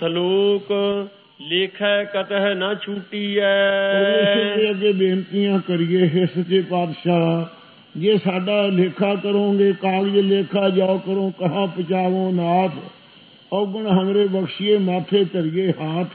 ਸਲੋਕ ਲੇਖੈ ਕਤਹਿ ਨਾ ਛੂਟੀਐ। ਪਰਮੇਸ਼ਰ ਦੇ ਅੱਗੇ ਬੇਨਤੀਆਂ ਕਰੀਏ, ਹੇ ਸੱਚੇ ਪਾਤਸ਼ਾਹ ਜੇ ਸਾਡਾ ਲੇਖਾ ਕਰੋਗੇ, ਕਾਗਜ਼ ਲੇਖਾ ਜਾਓ ਕਰੋ ਕਹਾਂ ਪਹੁੰਚਾਵੋ ਨਾਥ। ਔਗਣ ਹਮਰੇ ਬਖਸ਼ੀਏ ਮਾਥੇ ਧਰੀਏ ਹਾਥ।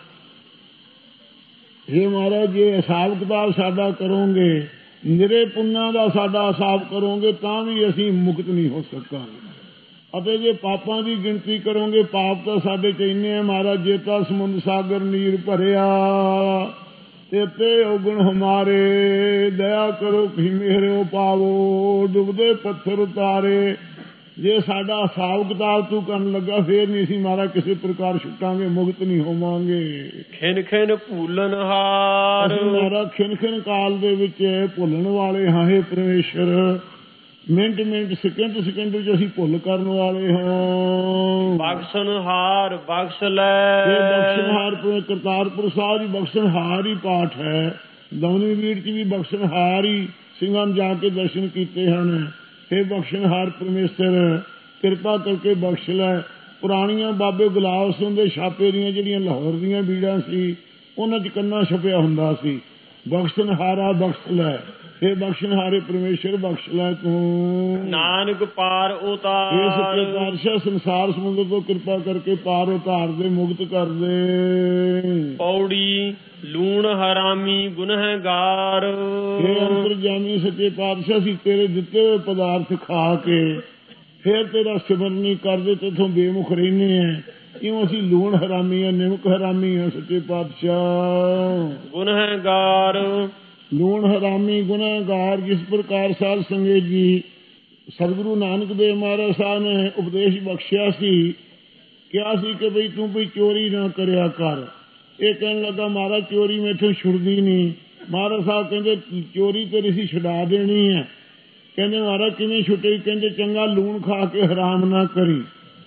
हे ਮਹਾਰਾਜ ਜੇ ਹਿਸਾਬ ਕਿਤਾਬ ਸਾਡਾ ਕਰੋਗੇ, ਨਿਰੇ ਪੁੰਨਾਂ ਦਾ ਸਾਡਾ ਹਿਸਾਬ ਕਰੋਗੇ ਤਾਂ ਵੀ ਅਸੀਂ ਮੁਕਤ ਨਹੀਂ ਹੋ ਸਕਾਂਗੇ। ਅਤੇ ਜੇ ਪਾਪਾਂ ਦੀ ਗਿਣਤੀ ਕਰੋਗੇ, ਪਾਪ ਤਾਂ ਸਾਡੇ ਚ ਇੰਨੇ ਹੈ ਮਹਾਰਾਜ, ਜੇ ਤਾਂ ਸਮੁੰਦ ਸਾਗਰ ਨੀਰ ਭਰਿਆ ਤੇ ਔਗਣ ਹਮਾਰੇ। ਦਇਆ ਕਰੋ ਕਿ ਮੇਹਰਿਓ ਪਾਵੋ, ਡੁੱਬਦੇ ਪੱਥਰ ਉਤਾਰੇ। ਜੇ ਸਾਡਾ ਹਿਸਾਬ ਕਿਤਾਬ ਤੂੰ ਕਰਨ ਲੱਗਾ ਫੇਰ ਨਹੀਂ ਅਸੀਂ ਮਹਾਰਾਜ ਕਿਸੇ ਪ੍ਰਕਾਰ ਛੁੱਟਾਂਗੇ, ਮੁਕਤ ਨਹੀਂ ਹੋਵਾਂਗੇ। ਖਿਨ ਖਿਨ ਭੂਲਨ ਹਾਰ। ਅਸੀਂ ਮਹਾਰਾਜ ਖਿਨ ਖਿਨ ਕਾਲ ਦੇ ਵਿੱਚ ਭੁੱਲਣ ਵਾਲੇ ਹਾਂ। ਹੇ ਪਰਮੇਸ਼ਰ ਮਿੰਟ ਮਿੰਟ ਸਕਿੰਟ ਸਕਿੰਟ ਵਿੱਚ ਅਸੀਂ ਭੁੱਲ ਕਰਨ ਵਾਲੇ ਹਾਂ। ਬਖਸ਼ਨਹਾਰ ਬਖਸ਼ ਲੈ। ਇਹ ਬਖਸ਼ਨਹਾਰ ਕਰਤਾਰਪੁਰ ਸਾਹਿਬ ਦੀ ਬਖਸ਼ਨਹਾਰ ਹੀ ਪਾਠ ਹੈ। ਦਮਨੀ ਵੀਰ ਚ ਵੀ ਬਖਸ਼ਨਹਾਰ ਹੀ ਸਿੰਘਾਂ ਜਾ ਕੇ ਦਰਸ਼ਨ ਕੀਤੇ ਹਨ। हे ਬਖਸ਼ਨਹਾਰ ਪਰਮੇਸ਼ਰ ਕਿਰਪਾ ਕਰਕੇ ਬਖਸ਼ ਲੈ। ਪੁਰਾਣੀਆਂ ਬਾਬੇ ਗੁਲਾਬ ਸਿੰਘ ਦੇ ਛਾਪੇ ਦੀਆਂ ਜਿਹੜੀਆਂ ਲਾਹੌਰ ਦੀਆਂ ਬੀੜਾਂ ਸੀ ਉਹਨਾਂ 'ਚ ਕੰਨਾ ਛਪਿਆ ਹੁੰਦਾ ਸੀ, ਬਖਸ਼ਨਹਾਰਾ ਬਖਸ਼ ਲੈ। हे ਬਖਸ਼ਨਹਾਰੇ ਪਰਮੇਸ਼ਰ ਬਖਸ਼ ਲੈ ਤੂੰ। ਨਾਨਕ ਪਾਰ ਉਤਾਰ। ਇਹ ਸੱਚੇ ਪਾਤਸ਼ਾਹ ਸੰਸਾਰ ਸਮੁੰਦਰ ਤੋਂ ਕਿਰਪਾ ਕਰਕੇ ਪਾਰ ਉਤਾਰ ਦੇ, ਮੁਕਤ ਕਰ ਦੇ। ਪੌੜੀ ਲੂਣ ਹਰਾਮੀ ਗੁਨਹਗਾਰ। ਇਹ ਅੰਤਰਜਾਮੀ ਸੱਚੇ ਪਾਤਸ਼ਾਹ ਸੀ ਤੇਰੇ ਦਿੱਤੇ ਹੋਏ ਪਦਾਰਥ ਖਾ ਕੇ ਫਿਰ ਤੇਰਾ ਸਿਮਰਨ ਨਹੀਂ ਕਰਦੇ, ਤੇਥੋਂ ਬੇਮੁਖ ਰਹਿੰਦੇ ਆ। ਕਿਉਂ ਅਸੀਂ ਲੂਣ ਹਰਾਮੀ ਆ, ਨਿਮਕ ਹਰਾਮੀ ਆ ਸੱਚੇ ਪਾਤਸ਼ਾਹ। ਗੁਨਹਗਾਰ ਲੂਣ ਹਰਾਮੀ ਗੁਨਾਹਗਾਰ। ਜਿਸ ਪ੍ਰਕਾਰ ਸਾਧ ਸੰਗਤ ਜੀ ਸਤਿਗੁਰੂ ਨਾਨਕ ਦੇਵ ਮਹਾਰਾਜ ਸਾਹਿਬ ਨੇ ਉਪਦੇਸ਼ ਬਖਸ਼ਿਆ ਸੀ, ਕਿਹਾ ਸੀ ਕਿ ਬਈ ਤੂੰ ਕੋਈ ਚੋਰੀ ਨਾ ਕਰਿਆ ਕਰ। ਇਹ ਕਹਿਣ ਲੱਗਾ ਮਹਾਰਾਜ ਚੋਰੀ ਮੈਥੋਂ ਛੁੱਟਦੀ ਨਹੀਂ। ਮਹਾਰਾਜ ਸਾਹਿਬ ਕਹਿੰਦੇ ਚੋਰੀ ਤੇਰੀ ਸੀ ਛੁਡਾ ਦੇਣੀ ਹੈ। ਕਹਿੰਦੇ ਮਹਾਰਾਜ ਕਿਵੇਂ ਛੁੱਟੇ? ਕਹਿੰਦੇ ਚੰਗਾ ਲੂਣ ਖਾ ਕੇ ਹਰਾਮ ਨਾ ਕਰੀ।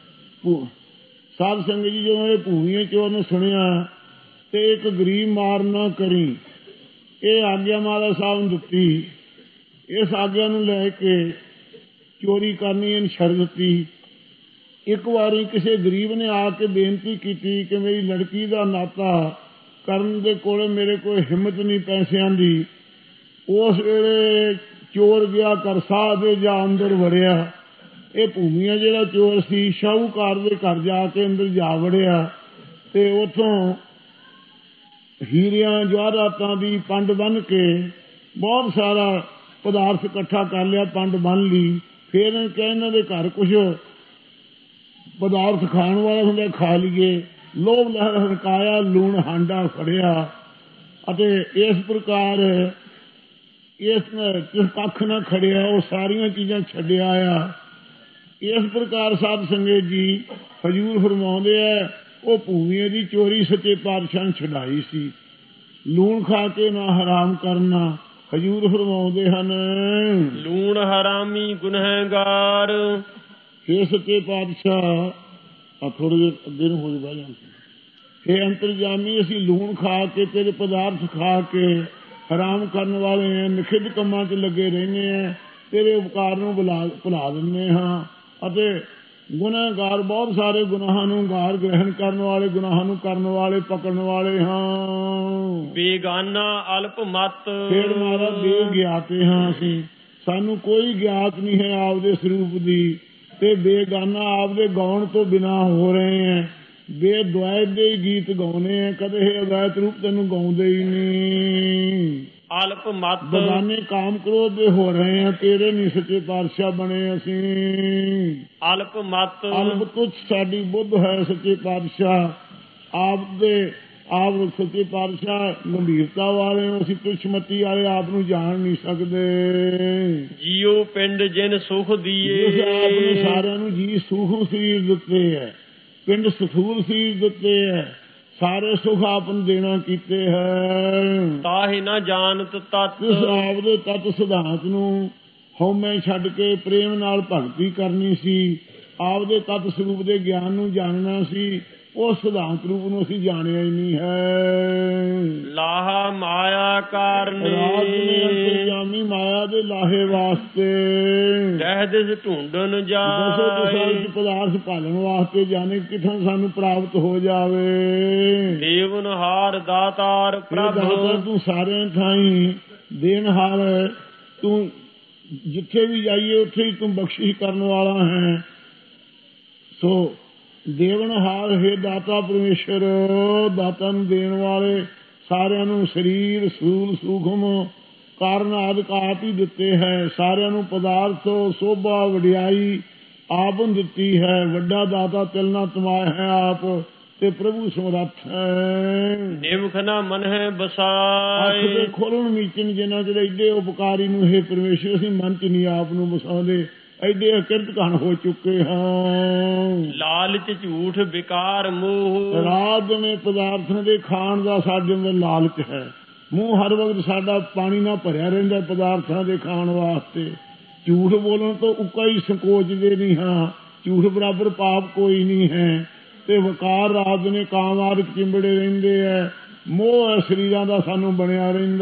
ਸਾਧ ਸੰਗਤ ਜੀ ਜਦੋਂ ਇਹ ਭੂਮੀਏ ਚੋਰ ਨੇ ਸੁਣਿਆ ਤੇ ਇੱਕ ਗਰੀਬ ਮਾਰ ਨਾ ਕਰੀ, ਇਹ ਆਗਿਆ ਮਹਾਰਾਜ ਸਾਹਿਬ ਨੂੰ ਦਿੱਤੀ। ਇਸ ਆਗਿਆ ਨੂੰ ਲੈ ਕੇ ਚੋਰੀ ਕਰਨੀ ਇਹਨ ਛੱਡ ਦਿੱਤੀ। ਇੱਕ ਵਾਰੀ ਕਿਸੇ ਗਰੀਬ ਨੇ ਆ ਕੇ ਬੇਨਤੀ ਕੀਤੀ ਕਿ ਮੇਰੀ ਲੜਕੀ ਦਾ ਨਾਤਾ ਕਰਨ ਦੇ ਕੋਲ ਮੇਰੇ ਕੋਲ ਹਿੰਮਤ ਨਹੀਂ ਪੈਸਿਆਂ ਦੀ। ਉਸ ਵੇਲੇ ਚੋਰ ਗਿਆ ਕਰਸਾਹ ਦੇ ਜਾਂ ਅੰਦਰ ਵੜਿਆ। ਇਹ ਭੂਮੀਆ ਜਿਹੜਾ ਚੋਰ ਸੀ ਸ਼ਾਹੂਕਾਰ ਦੇ ਘਰ ਜਾ ਕੇ ਅੰਦਰ ਜਾ ਵੜਿਆ ਤੇ ਉੱਥੋਂ ਹੀਰਿਆਂ ਜਵਾਹਰਾਤਾਂ ਦੀ ਪੰਡ ਬੰਨ੍ਹ ਕੇ ਬਹੁਤ ਸਾਰਾ ਪਦਾਰਥ ਇਕੱਠਾ ਕਰ ਲਿਆ, ਪੰਡ ਬੰਨ੍ਹ ਲਈ। ਫਿਰ ਇਹਨਾਂ ਦੇ ਘਰ ਕੁਛ ਪਦਾਰਥ ਖਾਣ ਵਾਲਾ ਹੁੰਦਾ, ਖਾ ਲਈਏ। ਲੋਭ ਲਹਿਰ ਹਰਕਾਇਆ, ਲੂਣ ਹਾਂਡਾ ਫੜਿਆ ਅਤੇ ਇਸ ਪ੍ਰਕਾਰ ਇਸ ਕੱਖ ਨਾ ਖੜਿਆ, ਉਹ ਸਾਰੀਆਂ ਚੀਜ਼ਾਂ ਛੱਡਿਆ ਆ। ਇਸ ਪ੍ਰਕਾਰ ਸਾਧ ਸੰਗਤ ਜੀ ਹਜ਼ੂਰ ਫਰਮਾਉਂਦੇ ਆ ਉਹ ਭੂਮੀਏ ਦੀ ਚੋਰੀ ਸੱਚੇ ਪਾਤਸ਼ਾਹ ਨੇ ਛਡਾਈ ਸੀ। ਲੂਣ ਖਾ ਕੇ ਨਾ ਹਰਾਮ ਕਰਨਾ। ਹਜ਼ੂਰ ਫਰਮਾਉਂਦੇ ਹਨ ਲੂਣ ਹਰਾਮੀ ਗੁਨਹਗਾਰ। ਇਹ ਸੱਚੇ ਪਾਤਸ਼ਾਹ ਆ ਥੋੜੇ ਜਿਹੇ ਅੱਗੇ ਨੂੰ ਹੋ ਜਾ। ਇਹ ਅੰਤਰਜਾਮੀ ਅਸੀਂ ਲੂਣ ਖਾ ਕੇ ਤੇਰੇ ਪਦਾਰਥ ਖਾ ਕੇ ਹਰਾਮ ਕਰਨ ਵਾਲੇ ਹਾਂ, ਨਿਖਿੱਧ ਕੰਮਾਂ 'ਚ ਲੱਗੇ ਰਹਿੰਦੇ ਹਾਂ, ਤੇਰੇ ਉਪਕਾਰ ਨੂੰ ਭੁਲਾ ਦਿੰਦੇ ਹਾਂ ਅਤੇ ਗੁਨਾਹਗਾਰ ਬਹੁਤ ਸਾਰੇ ਗੁਨਾਹਾਂ ਨੂੰ ਗਾਰ ਗ੍ਰਹਿਣ ਕਰਨ ਵਾਲੇ, ਗੁਨਾਹਾਂ ਨੂੰ ਕਰਨ ਵਾਲੇ, ਪਕੜਨ ਵਾਲੇ ਹਾਂ। ਬੇਗਾਨਾ ਅਲਪ ਮਤ। ਫੇਰ ਮਾਰਾ ਬੇਗਿਆਤੇ ਹਾਂ ਅਸੀਂ, ਸਾਨੂੰ ਕੋਈ ਗਿਆਤ ਨਹੀਂ ਹੈ ਆਪਦੇ ਸਰੂਪ ਦੀ ਤੇ ਬੇਗਾਨਾ ਆਪਦੇ ਗਾਉਣ ਤੋਂ ਬਿਨਾਂ ਹੋ ਰਹੇ ਹੈ। ਬੇਦੁਆਇਤ ਦੇ ਗੀਤ ਗਾਉਣੇ ਆ, ਕਦੇ ਇਹ ਅਵੈਤ ਰੂਪ ਤੈਨੂੰ ਗਾਉਂਦੇ ਹੀ ਨਹੀਂ। ਅਲਪ ਮਤ ਬਗਾਨੇ ਕਾਮ ਕ੍ਰੋਧ ਦੇ ਹੋ ਰਹੇ ਆ, ਤੇਰੇ ਨਹੀਂ ਸੱਚੇ ਪਾਤਸ਼ਾਹ ਬਣੇ ਅਸੀਂ। ਅਲਪ ਮਤ ਅਲਪ ਤੁਛ ਸਾਡੀ ਬੁੱਧ ਹੈ ਸੱਚੇ ਪਾਤਸ਼ਾਹ। ਆਪ ਸੱਚੇ ਪਾਤਸ਼ਾਹ ਗੰਭੀਰਤਾ ਵਾਲੇ ਨੂੰ, ਅਸੀਂ ਤੁਛਮਤੀ ਵਾਲੇ ਆਪ ਨੂੰ ਜਾਣ ਨਹੀਂ ਸਕਦੇ। ਜੀਓ ਪਿੰਡ ਜਿਨ ਸੁਖ ਦੀਏ। ਆਪ ਨੂੰ ਸਾਰਿਆਂ ਨੂੰ ਜੀ ਸੂਖਮ ਸਰੀਰ ਦਿੱਤੇ ਹੈ, ਪਿੰਡ ਸਥੂਲ ਸਰੀਰ ਦਿੱਤੇ ਹੈ, ਸਾਰੇ ਸੁਖ ਆਪ ਨੂੰ ਦੇਣਾ ਕੀਤੇ ਹੈ। ਤਾਹਿ ਨਾ ਜਾਣਤ ਤਤ। ਇਸ ਆਪ ਦੇ ਤਤ ਸਿਧਾਂਤ ਨੂੰ ਹਉਮੈ ਛੱਡ ਕੇ ਪ੍ਰੇਮ ਨਾਲ ਭਗਤੀ ਕਰਨੀ ਸੀ। ਆਪ ਦੇ ਤਤ ਸਰੂਪ ਦੇ ਗਿਆਨ ਨੂੰ ਜਾਣਨਾ ਸੀ। ਉਸ ਸਿਧਾਂਤ ਰੂਪ ਨੂੰ ਅਸੀਂ ਜਾਣਿਆ ਹੀ ਨਹੀਂ ਹੈ। ਲਾਹਾ ਮਾਇਆ ਕਾਰਨੇ ਰਾਤ ਨੇ ਅੰਤਰਜਾਮੀ ਮਾਇਆ ਦੇ ਲਾਹੇ ਵਾਸਤੇ ਦਹਿ ਦਿਸ ਢੂੰਡਣ ਦਸੋ ਦਿਸ਼ਾ ਜਾਏ ਵਿੱਚ ਪਦਾਰਥ ਭਾਲਣ ਵਾਸਤੇ ਜਾਣੇ ਕਿੱਥੋਂ ਸਾਨੂੰ ਪ੍ਰਾਪਤ ਹੋ ਜਾਵੇ। ਦੇਵਨਹਾਰ ਦਾਤਾਰ ਇਹ ਪ੍ਰਭ ਦਾਤਾ ਤੂੰ ਸਾਰਿਆਂ ਥਾਈਂ ਦੇਣਹਾਰ ਹੈ। ਤੂੰ ਜਿੱਥੇ ਵੀ ਜਾਈਏ ਉੱਥੇ ਹੀ ਤੂੰ ਬਖਸ਼ਿਸ਼ ਕਰਨ ਵਾਲਾ ਹੈ। ਸੋ ਦੇਵਨਹਾਰ ਹੈ ਦਾਤਾ ਪਰਮੇਸ਼ਰ, ਦਾਤਾ ਨੂੰ ਦੇਣ ਵਾਲੇ, ਸਾਰਿਆਂ ਨੂੰ ਸਰੀਰ ਸੂਲ ਸੂਖਮ ਕਾਰਨ ਆਦਿਕ ਆਪ ਹੀ ਦਿੱਤੇ ਹੈ। ਸਾਰਿਆਂ ਨੂੰ ਪਦਾਰਥ ਸੋਭਾ ਵਡਿਆਈ ਆਪ ਨੂੰ ਦਿੱਤੀ ਹੈ। ਵੱਡਾ ਦਾਤਾ ਤਿਲਨਾ ਤਮਾਇਆ ਹੈ ਆਪ ਤੇ ਪ੍ਰਭੂ ਸਮਰੱਥ ਹੈ। ਨਿਮਖ ਨਾ ਮਨ ਹੈ ਅੱਖ ਬਸਾਏ ਦੇ ਖੋਲਣ ਮੀਚਣ ਜਿਨ੍ਹਾਂ ਜਿਹੜੇ ਐਡੇ ਉਪਕਾਰੀ ਨੂੰ ਹੈ ਪਰਮੇਸ਼ਰ, ਅਸੀਂ ਮਨ ਚ ਨਹੀਂ ਆਪ ਨੂੰ ਵਸਾਉਂਦੇ, ਐਡੇ ਅਕਿਰਤ ਘਣ ਹੋ ਚੁੱਕੇ ਹਾਂ। ਲਾਲਚ ਝੂਠ ਵਿਕਾਰ ਮੋਹ ਰਾਤ ਨੇ ਪਦਾਰਥਾਂ ਦੇ ਖਾਣ ਦਾ ਸਾਡੇ ਅੰਦਰ ਲਾਲਚ ਹੈ। ਮੂੰਹ ਹਰ ਵਕਤ ਸਾਡਾ ਪਾਣੀ ਨਾਲ ਭਰਿਆ ਰਹਿੰਦਾ ਪਦਾਰਥਾਂ ਦੇ ਖਾਣ ਵਾਸਤੇ। ਝੂਠ ਬੋਲਣ ਤੋਂ ਉੱਕਾ ਹੀ ਸੰਕੋਚਦੇ ਨਹੀਂ ਹਾਂ। ਝੂਠ ਬਰਾਬਰ ਪਾਪ ਕੋਈ ਨਹੀਂ ਹੈ। ਤੇ ਵਕਾਰ ਰਾਤ ਨੇ ਕਾਮ ਆਦਿਕ ਚਿੰਬੜੇ ਰਹਿੰਦੇ ਹੈ। ਮੋਹ ਹੈ ਸਰੀਰਾਂ ਦਾ ਸਾਨੂੰ ਬਣਿਆ ਰਹਿੰਦਾ।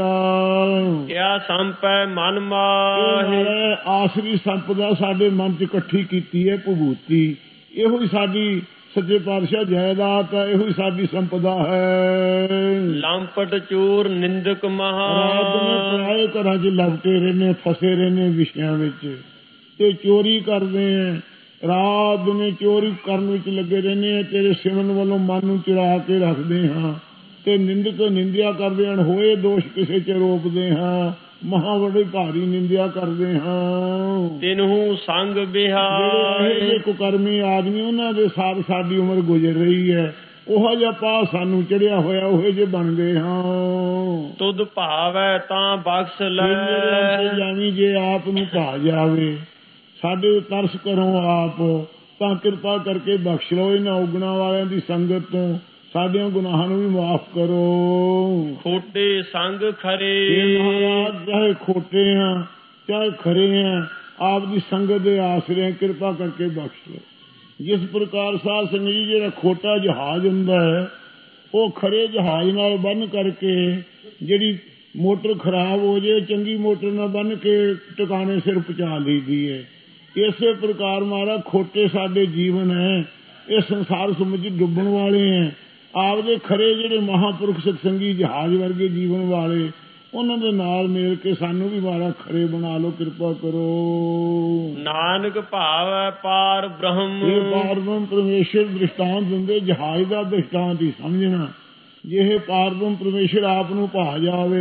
ਕਿਆ ਸੰਪੈ ਮਨ ਮਾਹੇ ਆਸਰੀ ਸੰਪਦਾ ਸਾਡੇ ਮਨ ਚ ਇਕੱਠੀ ਕੀਤੀ ਹੈ ਵਿਭੂਤੀ। ਇਹੋ ਹੀ ਸਾਡੀ ਸੱਚੇ ਪਾਤਸ਼ਾਹ ਜਾਇਦਾਦ ਹੈ, ਇਹੋ ਹੀ ਸਾਡੀ ਸੰਪਦਾ ਹੈ। ਲੰਪਟ ਚੋਰ ਨਿੰਦਕ ਰਾਤ ਮਹਾ ਨੂੰ ਪਰਾਏ ਘਰਾਂ ਚ ਲਪਟੇ ਰਹਿੰਦੇ, ਫਸੇ ਰਹਿੰਦੇ ਵਿਸ਼ਿਆਂ ਵਿੱਚ ਤੇ ਚੋਰੀ ਕਰਦੇ ਆ। ਰਾਤ ਨੇ ਚੋਰੀ ਕਰਨ ਵਿੱਚ ਲੱਗੇ ਰਹਿੰਦੇ ਆ। ਤੇਰੇ ਸਿਮਰਨ ਵੱਲੋਂ ਮਨ ਨੂੰ ਚੁਰਾ ਕੇ ਰੱਖਦੇ ਹਾਂ ਤੇ ਨਿੰਦਕ ਨਿੰਦਿਆ ਕਰਦੇ ਹਨ। ਹੋਏ ਦੋਸ਼ ਕਿਸੇ ਚ ਰੋਪਦੇ ਹਾਂ, ਮਹਾ ਵੱਡੀ ਭਾਰੀ ਨਿੰਦਿਆ ਕਰਦੇ ਹਾਂ। ਤਿਨਹੂ ਸੰਗ ਬਿਹਾਏ ਜਿਹੜੇ ਕੁਕਰਮੀ ਆਦਮੀ ਉਹਨਾਂ ਦੇ ਸਾਥ ਸਾਡੀ ਉਮਰ ਗੁਜ਼ਰ ਰਹੀ ਹੈ। ਉਹੋ ਜਿਹਾ ਪਾ ਸਾਨੂੰ ਚੜਿਆ ਹੋਇਆ, ਉਹੋ ਜਿਹੇ ਬਣ ਗਏ ਹਾਂ। ਤੁਧ ਭਾਵੈ ਤਾਂ ਬਖਸ਼ ਲੈ ਜਾਣੀ ਜੇ ਆਪ ਨੂੰ ਭਾ ਜਾਵੇ, ਸਾਡੇ ਤਰਸ ਕਰੋ ਆਪ, ਤਾਂ ਕਿਰਪਾ ਕਰਕੇ ਬਖਸ਼ ਲਓ। ਇਹਨਾਂ ਉਗਣਾ ਵਾਲਿਆਂ ਦੀ ਸੰਗਤ ਤੋਂ ਸਾਡਿਆਂ ਗੁਨਾਹਾਂ ਨੂੰ ਵੀ ਮਾਫ ਕਰੋ। ਖੋਟੇ ਸੰਗ ਖਰੇ ਮਹਾਰਾਜ ਚਾਹੇ ਖੋਟੇ ਹਾਂ ਚਾਹੇ ਖਰੇ ਹਾਂ, ਆਪ ਦੀ ਸੰਗਤ ਦੇ ਆਸਰੇ ਕਿਰਪਾ ਕਰਕੇ ਬਖਸ਼ ਲਓ। ਜਿਸ ਪ੍ਰਕਾਰ ਸਾਧ ਸੰਗਤ ਜੀ ਜਿਹੜਾ ਖੋਟਾ ਜਹਾਜ਼ ਹੁੰਦਾ ਹੈ, ਉਹ ਖਰੇ ਜਹਾਜ਼ ਨਾਲ ਬੰਨ ਕਰਕੇ ਜਿਹੜੀ ਮੋਟਰ ਖਰਾਬ ਹੋ ਜੇ ਚੰਗੀ ਮੋਟਰ ਨਾਲ ਬੰਨ ਕੇ ਟਿਕਾਣੇ ਸਿਰ ਪਹੁੰਚਾ ਲਈਦੀ ਹੈ। ਇਸੇ ਪ੍ਰਕਾਰ ਮਹਾਰਾਜ ਖੋਟੇ ਸਾਡੇ ਜੀਵਨ ਹੈ, ਇਹ ਸੰਸਾਰ ਸਮਝ ਡੁੱਬਣ ਵਾਲੇ ਹੈ। ਆਪਦੇ ਖਰੇ ਜਿਹੜੇ ਮਹਾਂਪੁਰਖ ਸਤਸੰਗੀ ਜਹਾਜ਼ ਵਰਗੇ ਜੀਵਨ ਵਾਲੇ, ਉਹਨਾਂ ਦੇ ਨਾਲ ਮਿਲ ਕੇ ਸਾਨੂੰ ਵੀ ਮਹਾਰਾਜ ਖਰੇ ਬਣਾ ਲਓ, ਕਿਰਪਾ ਕਰੋ। ਨਾਨਕ ਭਾਵੈ ਪਾਰ ਬ੍ਰਹਮ ਇਹ ਪਾਰ ਬ੍ਰਹਮ ਪਰਮੇਸ਼ਰ ਦ੍ਰਿਸ਼ਟਾਂਤ ਦਿੰਦੇ, ਜਹਾਜ਼ ਦਾ ਦ੍ਰਿਸ਼ਟਾਂਤ ਹੀ ਸਮਝਣਾ। ਜੇ ਪਾਰ ਬ੍ਰਹਮ ਪਰਮੇਸ਼ਰ ਆਪ ਨੂੰ ਭਾ ਜਾਵੇ,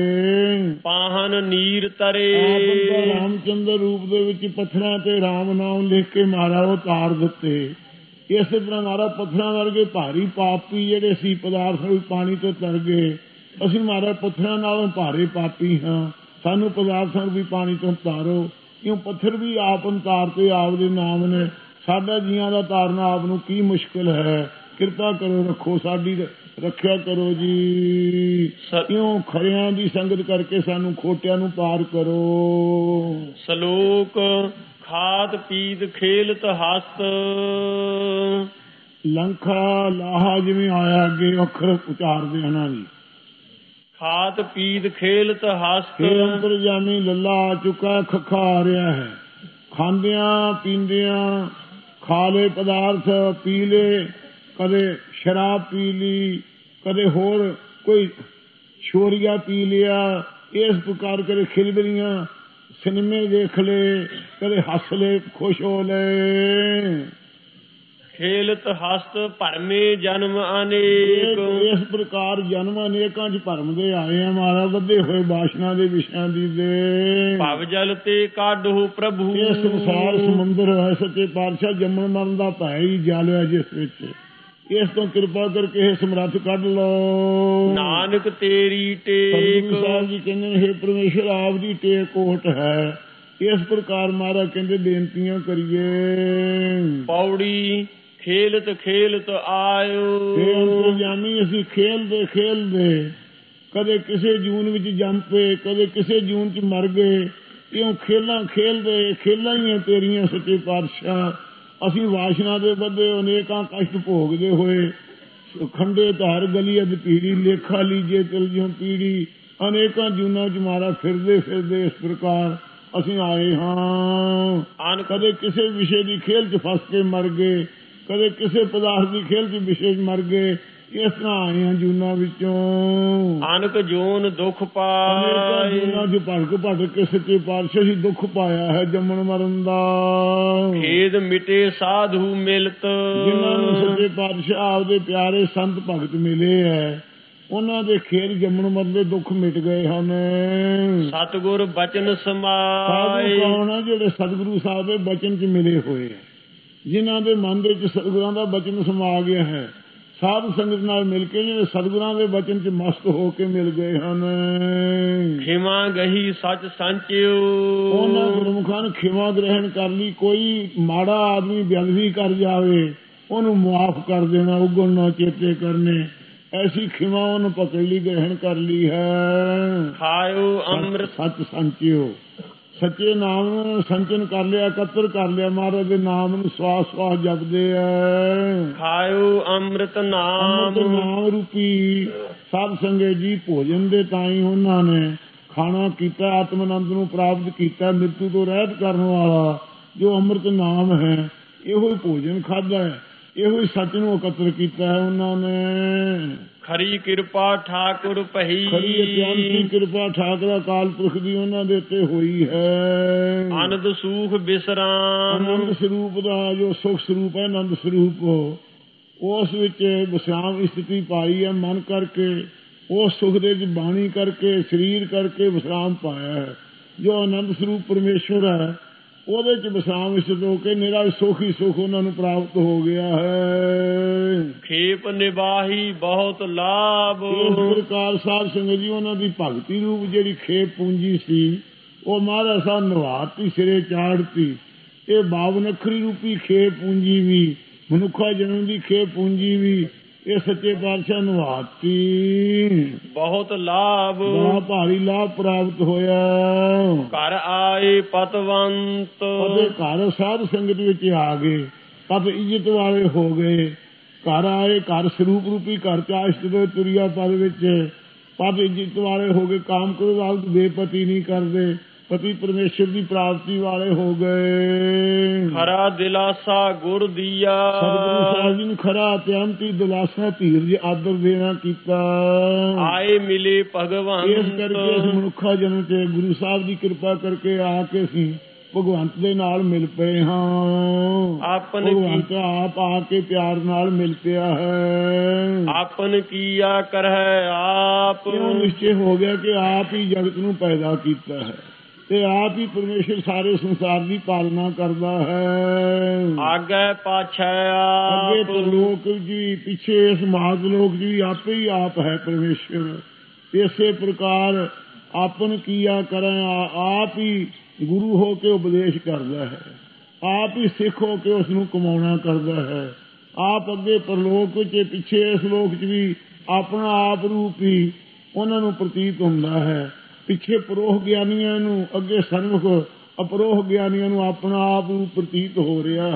ਪਾਹਨ ਨੀਰ ਤਰੇ ਆਪ ਰਾਮਚੰਦਰ ਰੂਪ ਦੇ ਵਿੱਚ ਪੱਥਰਾਂ ਤੇ ਰਾਮ ਨਾਮ ਲਿਖ ਕੇ ਮਹਾਰਾਜ ਉਤਾਰ ਦਿੱਤੇ। ਇਸੇ ਤਰ੍ਹਾਂ ਮਹਾਰਾਜ ਪੱਥਰਾਂ ਵਰਗੇ ਭਾਰੀ ਪਾਪੀ ਜਿਹੜੇ ਸੀ ਪਦਾਰਥਾਂ ਵਿੱਚ ਪਾਣੀ ਤੋਂ ਤਰ ਗਏ, ਅਸੀਂ ਮਹਾਰਾਜ ਪੱਥਰਾਂ ਨਾਲੋਂ ਭਾਰੇ ਪਾਪੀ ਹਾਂ। ਸਾਨੂੰ ਪਦਾਰਥਾਂ ਨੂੰ ਵੀ ਪਾਣੀ ਤੋਂ ਤਾਰੋ, ਕਿਉਂ ਪੱਥਰ ਵੀ ਆਪ ਤਾਰ ਤੇ ਆਪ ਦੇ ਨਾਮ ਨੇ। ਸਾਡਾ ਜੀਆਂ ਦਾ ਤਾਰਨਾ ਆਪ ਨੂੰ ਕੀ ਮੁਸ਼ਕਿਲ ਹੈ। ਕਿਰਪਾ ਕਰੋ, ਰੱਖੋ, ਸਾਡੀ ਰੱਖਿਆ ਕਰੋ ਜੀ। ਕਿਉਂ ਖਰਿਆਂ ਦੀ ਸੰਗਤ ਕਰਕੇ ਸਾਨੂੰ ਖੋਟਿਆਂ ਨੂੰ ਪਾਰ ਕਰੋ। ਸਲੋਕ ਖਾਤ ਪੀਤ ਖੇਲਤ ਹਸਤ ਲੰਖਾ ਲਾਹਾ ਜਿਵੇਂ ਆਇਆ ਅੱਗੇ ਅੱਖਰ ਉਚਾਰਦੇ ਇਹਨਾਂ ਦੀ। ਖਾਤ ਪੀਤ ਖੇਲਤ ਹਸਤ ਇਹ ਅੰਤਰਜਾਮੀ ਲੱਲਾ ਆ ਚੁੱਕਾ, ਖੱਖਾ ਆ ਰਿਹਾ ਹੈ। ਖਾਂਦਿਆਂ ਪੀਂਦਿਆਂ ਖਾ ਲਏ ਪਦਾਰਥ, ਪੀ ਲਏ, ਕਦੇ ਸ਼ਰਾਬ ਪੀ ਲਈ, ਕਦੇ ਹੋਰ ਕੋਈ ਸ਼ੋਰੀਆ ਪੀ ਲਿਆ। ਇਸ ਪ੍ਰਕਾਰ ਕਦੇ ਖਿਲਬਲੀਆਂ ਸਿਨੇਮੇ ਦੇਖ ਲਏ, ਕਦੇ ਹੱਸ ਲਏ, ਖੁਸ਼ ਹੋ ਲਏ। ਖੇਲਤ ਹਸਤ ਭਰਮੇ ਜਨਮ ਅਨੇਕ ਇਸ ਪ੍ਰਕਾਰ ਜਨਮ ਅਨੇਕਾਂ ਚ ਭਰਮ ਦੇ ਆਏ ਆ ਮਹਾਰਾਜ, ਵਧੇ ਹੋਏ ਬਾਸ਼ਨਾ ਦੇ ਵਿਸ਼ਿਆਂ ਦੀ ਦੇ। ਭਵ ਜਲ ਤੇ ਕਾਢੋ ਪ੍ਰਭੂ ਇਹ ਸੰਸਾਰ ਸਮੁੰਦਰ ਹੈ, ਸੱਚੇ ਪਾਤਸ਼ਾਹ ਜੰਮਣ ਮਰਨ ਦਾ ਭੈ ਹੀ ਜਲ ਹੈ ਜਿਸ ਵਿੱਚ। ਇਸ ਤੋਂ ਕਿਰਪਾ ਕਰਕੇ ਇਹ ਸਮਰੱਥ ਕੱਢ ਲਓ। ਨਾਨਕ ਤੇਰੀ ਟੇਕ ਸਾਹਿਬ ਜੀ ਕਹਿੰਦੇ ਨੇ, ਹੇ ਪਰਮੇਸ਼ਰ ਆਪ ਦੀ ਟੇਕ ਓਟ ਹੈ। ਇਸ ਪ੍ਰਕਾਰ ਮਹਾਰਾਜ ਕਹਿੰਦੇ ਬੇਨਤੀਆਂ ਕਰੀਏ। ਪੌੜੀ ਖੇਲਤ ਖੇਲਤ ਆਇਓ। ਜਾਨੀ ਅਸੀਂ ਖੇਲਦੇ ਖੇਲਦੇ ਕਦੇ ਕਿਸੇ ਜੂਨ ਵਿੱਚ ਜੰਮ ਪਏ, ਕਦੇ ਕਿਸੇ ਜੂਨ ਚ ਮਰ ਗਏ। ਇਉਂ ਖੇਲਾਂ ਖੇਲਦੇ, ਖੇਲਾਂ ਹੀ ਤੇਰੀਆਂ ਸੱਚੇ ਪਾਤਸ਼ਾਹ। ਅਸੀਂ ਵਾਸ਼ਨਾ ਦੇ ਬੱਧੇ ਅਨੇਕਾਂ ਕਸ਼ਟ ਭੋਗਦੇ ਹੋਏ ਖੰਡੇ ਧਾਰ ਗਲੀ ਅਦ ਪੀੜੀ ਲੇਖਾ ਲੀਜੇ ਤਿਲ ਜਿਉ ਪੀੜੀ ਅਨੇਕਾਂ ਜੂਨਾਂ ਚ ਮਾਰਾ ਫਿਰਦੇ ਫਿਰਦੇ ਇਸ ਪ੍ਰਕਾਰ ਅਸੀਂ ਆਏ ਹਾਂ। ਕਦੇ ਕਿਸੇ ਵਿਸ਼ੇ ਦੀ ਖੇਲ ਚ ਫਸ ਕੇ ਮਰ ਗਏ, ਕਦੇ ਕਿਸੇ ਪਦਾਰਥ ਦੀ ਖੇਲ ਚ ਵਿਸ਼ੇ ਚ ਮਰ ਗਏ। ਇਸ ਤਰ੍ਹਾਂ ਆਏ ਹਾਂ ਜੂਨਾਂ ਵਿੱਚੋਂ। ਅਨਕ ਜੂਨ ਦੁਖ ਪਾਏ, ਜੂਨਾਂ ਚ ਭਟਕ ਭਟਕ ਕੇ ਸੱਚੇ ਪਾਤਸ਼ਾਹ ਜੀ ਦੁੱਖ ਪਾਇਆ ਹੈ ਜੰਮਣ ਮਰਨ ਦਾ। ਖੇਦ ਮਿਟੇ ਸਾਧੂ ਮਿਲਤ, ਜਿਨ੍ਹਾਂ ਨੂੰ ਸੱਚੇ ਪਾਤਸ਼ਾਹ ਆਪਦੇ ਪਿਆਰੇ ਸੰਤ ਭਗਤ ਮਿਲੇ ਹੈ ਉਹਨਾਂ ਦੇ ਖੇਦ ਜੰਮਣ ਮਰਨ ਦੇ ਦੁੱਖ ਮਿਟ ਗਏ ਹਨ। ਸਤਿਗੁਰ ਬਚਨ ਸਮਾਏ, ਸਾਧੂ ਕੌਣ ਹੈ? ਜਿਹੜੇ ਸਤਿਗੁਰੂ ਸਾਹਿਬ ਦੇ ਬਚਨ ਚ ਮਿਲੇ ਹੋਏ ਹੈ, ਜਿਨ੍ਹਾਂ ਦੇ ਮਨ ਦੇ ਵਿੱਚ ਸਤਿਗੁਰਾਂ ਦਾ ਬਚਨ ਸਮਾ ਗਿਆ ਹੈ। ਸਾਧ ਸੰਗਤ ਨਾਲ ਮਿਲ ਕੇ ਜਿਹੜੇ ਸਤਿਗੁਰਾਂ ਦੇ ਬਚਨ ਚ ਮਸਤ ਹੋ ਕੇ ਮਿਲ ਗਏ ਹਨ। ਖਿਮਾ ਗਹੀ ਸੱਚ ਸੰਚਿਓ, ਉਹਨਾਂ ਗੁਰਮੁਖਾਂ ਨੇ ਖਿਮਾ ਗ੍ਰਹਿਣ ਕਰ ਲਈ। ਕੋਈ ਮਾੜਾ ਆਦਮੀ ਬੇਅਦਬੀ ਕਰ ਜਾਵੇ ਉਹਨੂੰ ਮੁਆਫ ਕਰ ਦੇਣਾ, ਉਗਣ ਨਾ ਚੇਤੇ ਕਰਨੇ, ਐਸੀ ਖਿਮਾ ਉਹਨੂੰ ਪਕੜ ਲਈ, ਗ੍ਰਹਿਣ ਕਰ ਲਈ ਹੈ। ਖਾਇਓ ਅੰਮ੍ਰਿਤ ਸੱਚ ਸੰਚਿਓ, ਸੱਚੇ ਨਾਮ ਨੂੰ ਸੰਚਨ ਕਰ ਲਿਆ, ਇਕੱਤਰ ਕਰ ਲਿਆ, ਮਹਾਰਾਜ ਦੇ ਨਾਮ ਨੂੰ ਸਵਾਸ ਸਵਾਸ ਜਪਦੇ ਆ। ਖਾਇਓ ਅੰਮ੍ਰਿਤ ਨਾਮ, ਅੰਮ੍ਰਿਤ ਨਾਮ ਰੂਪੀ ਸਾਧ ਸੰਗਤ ਜੀ ਭੋਜਨ ਦੇ ਤਾਂ ਹੀ ਉਹਨਾਂ ਨੇ ਖਾਣਾ ਕੀਤਾ, ਆਤਮ ਆਨੰਦ ਨੂੰ ਪ੍ਰਾਪਤ ਕੀਤਾ, ਮ੍ਰਿਤੂ ਤੋਂ ਰਹਿਤ ਕਰਨ ਵਾਲਾ ਜੋ ਅੰਮ੍ਰਿਤ ਨਾਮ ਹੈ ਇਹੋ ਹੀ ਭੋਜਨ ਖਾਧਾ ਹੈ, ਇਹੋ ਹੀ ਸੱਚ ਨੂੰ ਇਕੱਤਰ ਕੀਤਾ ਹੈ ਉਹਨਾਂ ਨੇ। ਖਰੀ ਕਿਰਪਾ ਠਾਕੁਰ ਪਹੀ, ਖਰੀ ਅਤਿਅੰਤੀ ਕਿਰਪਾ ਠਾਕੁਰ ਅਕਾਲ ਪੁਰਖ ਦੀ ਉਹਨਾਂ ਦੇ ਉੱਤੇ ਹੋਈ ਹੈ। ਆਨੰਦ ਸੂਖ ਬਿਸਰਾਮ, ਆਨੰਦ ਸਰੂਪ ਦਾ ਜੋ ਸੁਖ ਸਰੂਪ ਹੈ, ਆਨੰਦ ਸਰੂਪ ਉਸ ਵਿੱਚ ਵਿਸ਼ਰਾਮ ਸਥਿਤੀ ਪਾਈ ਹੈ। ਮਨ ਕਰਕੇ ਉਸ ਸੁਖ ਦੇ ਵਿੱਚ ਬਾਣੀ ਕਰਕੇ ਸਰੀਰ ਕਰਕੇ ਵਿਸ਼ਰਾਮ ਪਾਇਆ ਹੈ। ਜੋ ਆਨੰਦ ਸਰੂਪ ਪਰਮੇਸ਼ਵਰ ਹੈ ਉਹਦੇ ਚ ਵਿਸ਼ਰਾਮ ਸਥਿਤ ਹੋ ਕੇ ਨਿਰਾ ਸੁਖ ਹੀ ਸੁਖ ਉਹਨਾਂ ਨੂੰ ਪ੍ਰਾਪਤ ਹੋ ਗਿਆ ਹੈ। ਖੇਪ ਨਿਵਾਹੀ ਬਹੁਤ ਲਾਭ, ਇਸ ਪ੍ਰਕਾਰ ਸਾਧ ਸੰਗਤ ਜੀ ਉਹਨਾਂ ਦੀ ਭਗਤੀ ਰੂਪ ਜਿਹੜੀ ਖੇਪ ਪੂੰਜੀ ਸੀ ਉਹ ਮਹਾਰਾਜ ਸਾਹਿਬ ਨਿਵਾਰਤੀ, ਸਿਰੇ ਚਾੜਤੀ। ਇਹ 52 ਅੱਖਰੀ ਰੂਪੀ ਖੇਪ ਪੂੰਜੀ ਵੀ, ਮਨੁੱਖਾ ਜਨਮ ਦੀ ਖੇਪ ਪੂੰਜੀ ਵੀ ਇਹ ਸੱਚੇ ਪਾਤਸ਼ਾਹ ਨਿਵਾਰਤੀ। ਬਹੁਤ ਲਾਭ, ਬੜਾ ਭਾਰੀ ਲਾਭ ਪ੍ਰਾਪਤ ਹੋਇਆ। ਘਰ ਆਏ ਪਤਵੰਤ, ਉਹਦੇ ਘਰ ਸਾਧ ਸੰਗਤ ਵਿੱਚ ਆ ਗਏ, ਪਤ ਇੱਜ਼ਤ ਵਾਲੇ ਹੋ ਗਏ। ਘਰ ਆਏ, ਘਰ ਸਰੂਪ ਰੂਪੀ ਘਰ ਚ ਆਸ਼ਰਿਤ ਤੁਰਿਆ ਪਦ ਵਿੱਚ ਪਦ ਇੱਜ਼ਤ ਵਾਲੇ ਹੋ ਗਏ। ਕਾਮ ਕ੍ਰੋਧ ਆਦਿ ਬੇਪਤੀ ਨਹੀਂ ਕਰਦੇ, ਪਤੀ ਪਰਮੇਸ਼ਰ ਦੀ ਪ੍ਰਾਪਤੀ ਵਾਲੇ ਹੋ ਗਏ। ਖਰਾ ਦਿਲਾਸਾ ਗੁਰ ਦੀਆ, ਸਤਿਗੁਰੂ ਸਾਹਿਬ ਜੀ ਨੂੰ ਖਰਾ ਅਤਿਅੰਤੀ ਦਿਲਾਸਾ ਧੀਰਜ ਆਦਰ ਦੇਣਾ ਕੀਤਾ। ਆਏ ਮਿਲੇ ਭਗਵੰਤ, ਇਸ ਕਰਕੇ ਇਸ ਮਨੁੱਖਾ ਜਨਮ ਤੇ ਗੁਰੂ ਸਾਹਿਬ ਦੀ ਕਿਰਪਾ ਕਰਕੇ ਆ ਕੇ ਅਸੀਂ ਭਗਵੰਤ ਦੇ ਨਾਲ ਮਿਲ ਪਏ ਹਾਂ। ਭਗਵੰਤ ਆਪ ਆ ਕੇ ਪਿਆਰ ਨਾਲ ਮਿਲ ਪਿਆ ਹੈ। ਆਪਨ ਕੀਆ ਕਰਹਿ ਆਪ, ਕਿਉਂ ਨਿਸ਼ਚੈ ਹੋ ਗਿਆ ਕਿ ਆਪ ਹੀ ਜਗਤ ਨੂੰ ਪੈਦਾ ਕੀਤਾ ਹੈ ਤੇ ਆਪ ਹੀ ਪਰਮੇਸ਼ਰ ਸਾਰੇ ਸੰਸਾਰ ਦੀ ਪਾਲਣਾ ਕਰਦਾ ਹੈ। ਆਗੇ ਪਾਛੈ ਆਪ, ਅੱਗੇ ਪਰਲੋਕ ਜੀ ਪਿੱਛੇ ਇਸ ਮਾਤ ਲੋਕ ਜੀ ਆਪੇ ਹੀ ਆਪ ਹੈ ਪਰਮੇਸ਼ਰ। ਇਸੇ ਪ੍ਰਕਾਰ ਆਪਨ ਕੀਆ ਕਰੈ, ਆਪ ਹੀ ਗੁਰੂ ਹੋ ਕੇ ਉਪਦੇਸ਼ ਕਰਦਾ ਹੈ, ਆਪ ਹੀ ਸਿੱਖ ਹੋ ਕੇ ਉਸ ਨੂੰ ਕਮਾਉਣਾ ਕਰਦਾ ਹੈ। ਆਪ ਅੱਗੇ ਪਰਲੋਕ ਚ ਪਿੱਛੇ ਇਸ ਲੋਕ ਚ ਵੀ ਆਪਣਾ ਆਪ ਰੂਪ ਹੀ ਉਹਨਾਂ ਨੂੰ ਪ੍ਰਤੀਤ ਹੁੰਦਾ ਹੈ। ਪਿੱਛੇ ਪਰੋਹ ਗਿਆਨੀਆਂ ਨੂੰ, ਅੱਗੇ ਸਨਮੁਖ ਅਪਰੋਹ ਗਿਆਨੀਆਂ ਨੂੰ ਆਪਣਾ ਆਪ ਨੂੰ ਪ੍ਰਤੀਤ ਹੋ ਰਿਹਾ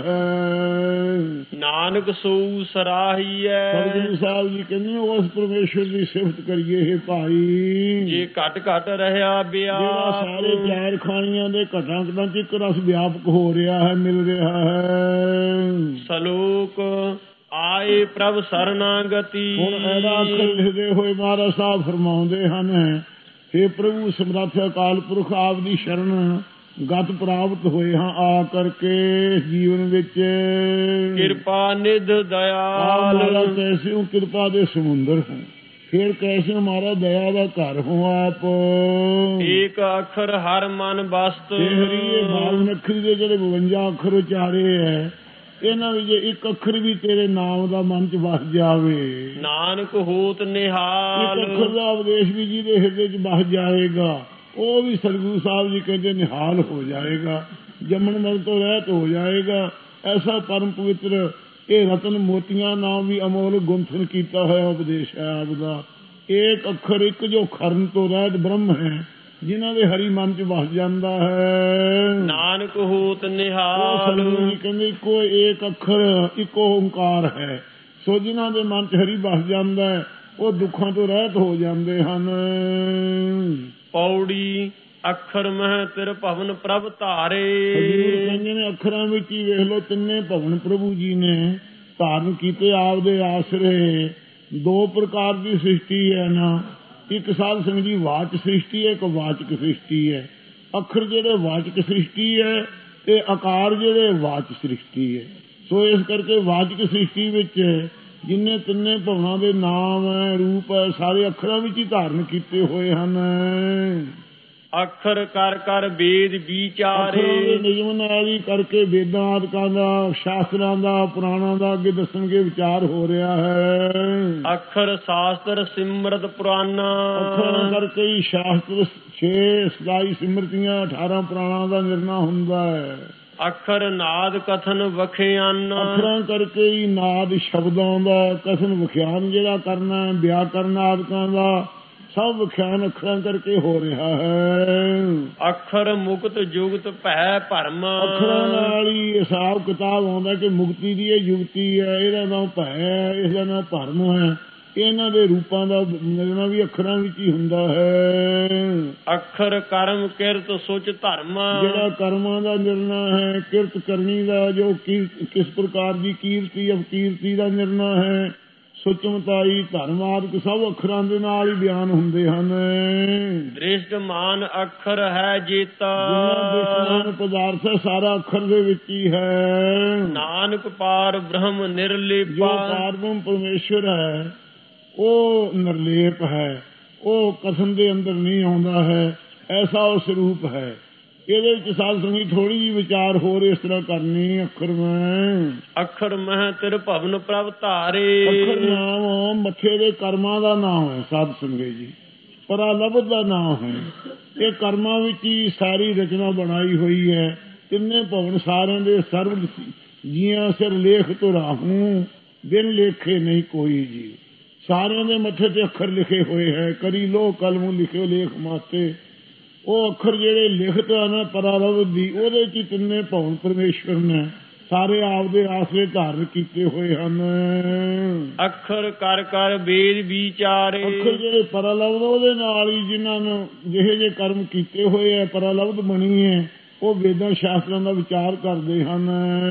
ਹੈ। ਨਾਨਕ ਸੋ ਸਰਾਹੀਐ, ਸਤਿਗੁਰੂ ਸਾਹਿਬ ਜੀ ਕਹਿੰਦੇ ਉਸ ਪਰਮੇਸ਼ਰ ਦੀ ਸਿਫਤ ਕਰੀਏ ਹੈ ਭਾਈ। ਜੇ ਘਟ ਘਟ ਰਹਿਆ ਜਿਹੜਾ ਵਿਆਪ, ਸਾਰੇ ਚਾਰ ਖਾਣੀਆਂ ਦੇ ਘਟਾਂ ਘਟਾਂ ਚ ਇੱਕ ਰਸ ਵਿਆਪਕ ਹੋ ਰਿਹਾ ਹੈ, ਮਿਲ ਰਿਹਾ ਹੈ। ਸਲੋਕ ਆਏ ਪ੍ਰਭ ਸਰਨਾਗਤੀ। ਹੁਣ ਇਹਦਾ ਅੱਖਰ ਲਿਖਦੇ ਹੋਏ ਮਹਾਰਾਜ ਸਾਹਿਬ ਫਰਮਾਉਂਦੇ ਹਨ, ਹੇ ਪ੍ਰਭੂ ਸਮਰੱਥ ਅਕਾਲ ਪੁਰਖ ਆਪ ਦੀ ਸ਼ਰਨ ਗਤ ਪ੍ਰਾਪਤ ਹੋਏ ਹਾਂ ਆ ਕਰਕੇ ਜੀਵਨ ਵਿੱਚ। ਕਿਰਪਾ ਨਿਧ ਦਿਆਲ, ਕੈਸੇ ਹੋ ਕਿਰਪਾ ਦੇ ਸਮੁੰਦਰ ਹੋ, ਫਿਰ ਕੈਸੇ ਹਮਾਰਾ ਦਇਆ ਦਾ ਘਰ ਹੋ ਆਪ। ਏਕ ਅੱਖਰ ਹਰ ਮਨ ਬਸਤ, ਹਰੀਏ 52 ਅੱਖਰੀ ਦੇ ਜਿਹੜੇ 52 ਅੱਖਰ ਉਚਾਰੇ ਹੈ ਇਹਨਾਂ ਵਿੱਚ ਇੱਕ ਅੱਖਰ ਵੀ ਤੇਰੇ ਨਾਮ ਦਾ ਮਨ ਚ ਵਸ ਜਾਵੇ। ਨਾਨਕ ਹੋਤ ਨਿਹਾਲ, ਇੱਕ ਅੱਖਰ ਦਾ ਉਪਦੇਸ਼ ਵੀ ਜਿਹਦੇ ਹਿਰਦੇ ਚ ਵਸ ਜਾਏਗਾ ਉਹ ਵੀ ਸਤਿਗੁਰੂ ਸਾਹਿਬ ਜੀ ਕਹਿੰਦੇ ਨਿਹਾਲ ਹੋ ਜਾਏਗਾ, ਜੰਮਣ ਮਰਨ ਤੋਂ ਰਹਿਤ ਹੋ ਜਾਏਗਾ। ਐਸਾ ਪਰਮ ਪਵਿੱਤਰ ਇਹ ਰਤਨ ਮੋਤੀਆਂ ਨਾਮ ਵੀ ਅਮੋਲ ਗੁੰਥਨ ਕੀਤਾ ਹੋਇਆ ਉਪਦੇਸ਼ ਹੈ ਆਪ ਦਾ। ਇੱਕ ਅੱਖਰ ਇੱਕ ਜੋ ਖਰਨ ਤੋਂ ਰਹਿਤ ਬ੍ਰਹਮ ਹੈ ਜਿਨ੍ਹਾਂ ਦੇ ਹਰੀ ਮਨ ਚ ਵਸ ਜਾਂਦਾ ਹੈ। ਨਾਨਕ ਹੋਤ ਨਿਹਾਲ, ਕਹਿੰਦੇ ਇੱਕੋ ਇੱਕ ਅੱਖਰ ਇੱਕੋ ਓੰਕਾਰ ਹੈ, ਸੋ ਜਿਨ੍ਹਾਂ ਦੇ ਮਨ 'ਚ ਹਰੀ ਵਸ ਜਾਂਦਾ ਹੈ ਉਹ ਦੁੱਖਾਂ ਤੋਂ ਰਹਿਤ ਹੋ ਜਾਂਦੇ ਹਨ। ਪੌੜੀ ਅੱਖਰ ਮਹਿ ਤਿਰ ਭਵਨ ਪ੍ਰਭ ਧਾਰੇ। ਹਜ਼ੂਰ ਕਹਿੰਦੇ ਨੇ ਅੱਖਰਾਂ ਵਿੱਚ ਹੀ ਵੇਖ ਲਓ ਤਿੰਨੇ ਭਵਨ ਪ੍ਰਭੂ ਜੀ ਨੇ ਧਾਰਨ ਕੀਤੇ ਆਪਦੇ ਆਸਰੇ। ਦੋ ਪ੍ਰਕਾਰ ਦੀ ਸ੍ਰਿਸ਼ਟੀ ਹੈ ਨਾ, ਇੱਕ ਸਾਧ ਸੰਗਤ ਜੀ ਵਾਚ ਸ੍ਰਿਸ਼ਟੀ ਹੈ, ਇੱਕ ਵਾਚਕ ਸ੍ਰਿਸ਼ਟੀ ਹੈ। ਅੱਖਰ ਜਿਹੜੇ ਵਾਚਕ ਸ੍ਰਿਸ਼ਟੀ ਹੈ ਤੇ ਆਕਾਰ ਜਿਹੜੇ ਵਾਚ ਸ੍ਰਿਸ਼ਟੀ ਹੈ। ਸੋ ਇਸ ਕਰਕੇ ਵਾਚਕ ਸ੍ਰਿਸ਼ਟੀ ਵਿੱਚ ਜਿੰਨੇ ਤਿੰਨੇ ਭਵਨਾਂ ਦੇ ਨਾਮ ਹੈ ਰੂਪ ਹੈ ਸਾਰੇ ਅੱਖਰਾਂ ਵਿੱਚ ਹੀ ਧਾਰਨ ਕੀਤੇ ਹੋਏ ਹਨ। ਅੱਖਰ ਕਰ ਕਰ ਵੇਦ ਵਿਚਾਰੇ। ਅੱਖਰਾਂ ਦੇ ਨਿਯਮ ਨਾਲ ਹੀ ਕਰਕੇ ਵੇਦਾਂ ਆਦਿਕਾਂ ਦਾ ਸ਼ਾਸਤਰਾਂ ਦਾ ਪੁਰਾਣਾਂ ਦਾ ਅੱਗੇ ਦੱਸਣਗੇ ਵਿਚਾਰ ਹੋ ਰਿਹਾ ਹੈ। ਅੱਖਰ ਸ਼ਾਸਤਰ ਸਿਮਰਤ ਪੁਰਾਣਾ। ਅੱਖਰਾਂ ਕਰਕੇ ਹੀ ਸ਼ਾਸਤਰ 6 ਸਦਾਈ ਸਿਮਰਤੀਆਂ 18 ਪੁਰਾਣਾਂ ਦਾ ਨਿਰਣਾ ਹੁੰਦਾ ਹੈ। ਅੱਖਰ ਨਾਦ ਕਥਨ ਵਖਿਆਨ। ਅੱਖਰਾਂ ਕਰਕੇ ਹੀ ਨਾਦ ਸ਼ਬਦਾਂ ਦਾ ਕਥਨ ਵਿਖਿਆਨ ਜਿਹੜਾ ਕਰਨਾ ਹੈ ਵਿਆਕਰਨ ਆਦਿਕਾਂ ਦਾ ਸਭ ਵਿਖਿਆਨ ਅੱਖਰਾਂ ਕਰਕੇ ਹੋ ਰਿਹਾ ਹੈ। ਅੱਖਰ ਮੁਕਤ ਜੁਗਤ ਭੈ ਭਰਮ। ਅੱਖਰਾਂ ਨਾਲ ਹੀ ਹਿਸਾਬ ਕਿਤਾਬ ਆਉਂਦਾ ਕਿ ਮੁਕਤੀ ਦੀ ਇਹ ਯੁਗਤੀ ਹੈ, ਇਹਦਾ ਨਾਮ ਭੈ ਹੈ, ਇਹਦਾ ਨਾਮ ਭਰਮ ਹੈ। ਇਹਨਾਂ ਦੇ ਰੂਪਾਂ ਦਾ ਮਿਲਣਾ ਵੀ ਅੱਖਰਾਂ ਵਿੱਚ ਹੀ ਹੁੰਦਾ ਹੈ। ਅੱਖਰ ਕਰਮ ਕਿਰਤ ਸੁਚ ਧਰਮ। ਜਿਹੜਾ ਕਰਮਾਂ ਦਾ ਨਿਰਣਾ ਹੈ ਕਿਰਤ ਕਰਨੀ ਦਾ ਜੋ ਕਿਸ ਪ੍ਰਕਾਰ ਦੀ ਕੀਰਤੀ ਅਪਕੀਰਤੀ ਦਾ ਨਿਰਣਾ ਹੈ ਸੁਚਮਤਾਈ ਧਰਮ ਆਦਿਕ ਸਭ ਅੱਖਰਾਂ ਦੇ ਨਾਲ ਹੀ ਬਿਆਨ ਹੁੰਦੇ ਹਨ। ਦ੍ਰਿਸ਼ਟਮਾਨ ਅੱਖਰ ਹੈ ਜੀਤਾ। ਦ੍ਰਿਸ਼ਟਮਾਨ ਪਦਾਰਥ ਹੈ ਸਾਰਾ ਅੱਖਰ ਦੇ ਵਿੱਚ ਹੀ ਹੈ। ਨਾਨਕ ਪਾਰ ਬ੍ਰਹਮ ਨਿਰਲੇਪਾ। ਜੋ ਪਾਰ ਬ੍ਰਹਮ ਪਰਮੇਸ਼ਵਰ ਹੈ ਉਹ ਨਿਰਲੇਪ ਹੈ, ਉਹ ਕਥਨ ਦੇ ਅੰਦਰ ਨਹੀਂ ਆਉਂਦਾ ਹੈ, ਐਸਾ ਉਹ ਸਰੂਪ ਹੈ। ਇਹਦੇ ਵਿੱਚ ਸਾਧ ਸੰਗਤ ਥੋੜੀ ਜਿਹੀ ਵਿਚਾਰ ਹੋਰ ਇਸ ਤਰ੍ਹਾਂ ਕਰਨੀ। ਅੱਖਰ ਮਹਿ ਤਿਰ ਭਵਨ ਪ੍ਰਭ ਧਾਰੇ। ਅੱਖਰ ਨਾਮ ਮੱਥੇ ਦੇ ਕਰਮਾਂ ਦਾ ਨਾਮ ਹੈ ਸਾਧ ਸੰਗਤ ਜੀ, ਪਰਾਲਬਧ ਦਾ ਨਾਮ ਹੈ। ਇਹ ਕਰਮਾਂ ਵਿੱਚ ਹੀ ਸਾਰੀ ਰਚਨਾ ਬਣਾਈ ਹੋਈ ਹੈ। ਤਿੰਨੇ ਭਵਨ ਸਾਰਿਆਂ ਦੇ ਸਰਬ ਜੀਆਂ ਸਿਰ ਲੇਖ ਤੋਂ ਰਾਹੂ ਬਿਨ ਲੇਖੇ ਨਹੀਂ ਕੋਈ ਜੀ। ਸਾਰਿਆਂ ਦੇ ਮੱਥੇ ਤੇ ਅੱਖਰ ਲਿਖੇ ਹੋਏ ਹੈ। ਕਰੀ ਲੋ ਕਲਮ ਲਿਖਿਓ ਲੇਖ ਮਾਤੇ। ਉਹ ਅੱਖਰ ਜਿਹੜੇ ਲਿਖਤ ਆ ਨਾ ਪਰਾਲਬਧ ਦੀ ਉਹਦੇ ਚ ਤਿੰਨੇ ਭਵਨ ਪਰਮੇਸ਼ਵਰ ਨੇ ਸਾਰੇ ਆਪਦੇ ਆਸਰੇ ਧਾਰਨ ਕੀਤੇ ਹੋਏ ਹਨ। ਅੱਖਰ ਕਰ ਕਰ ਵੇਦ ਵਿਚਾਰੇ। ਅੱਖਰ ਜਿਹੜੇ ਪਰਾਲਬਧ ਉਹਦੇ ਨਾਲ ਹੀ ਜਿਨ੍ਹਾਂ ਨੂੰ ਜਿਹੇ ਜਿਹੇ ਕਰਮ ਕੀਤੇ ਹੋਏ ਹੈ ਪਰਾਲਬਧ ਬਣੀ ਹੈ ਉਹ ਵੇਦਾਂ ਸ਼ਾਸਤਰਾਂ ਦਾ ਵਿਚਾਰ ਕਰਦੇ ਹਨ।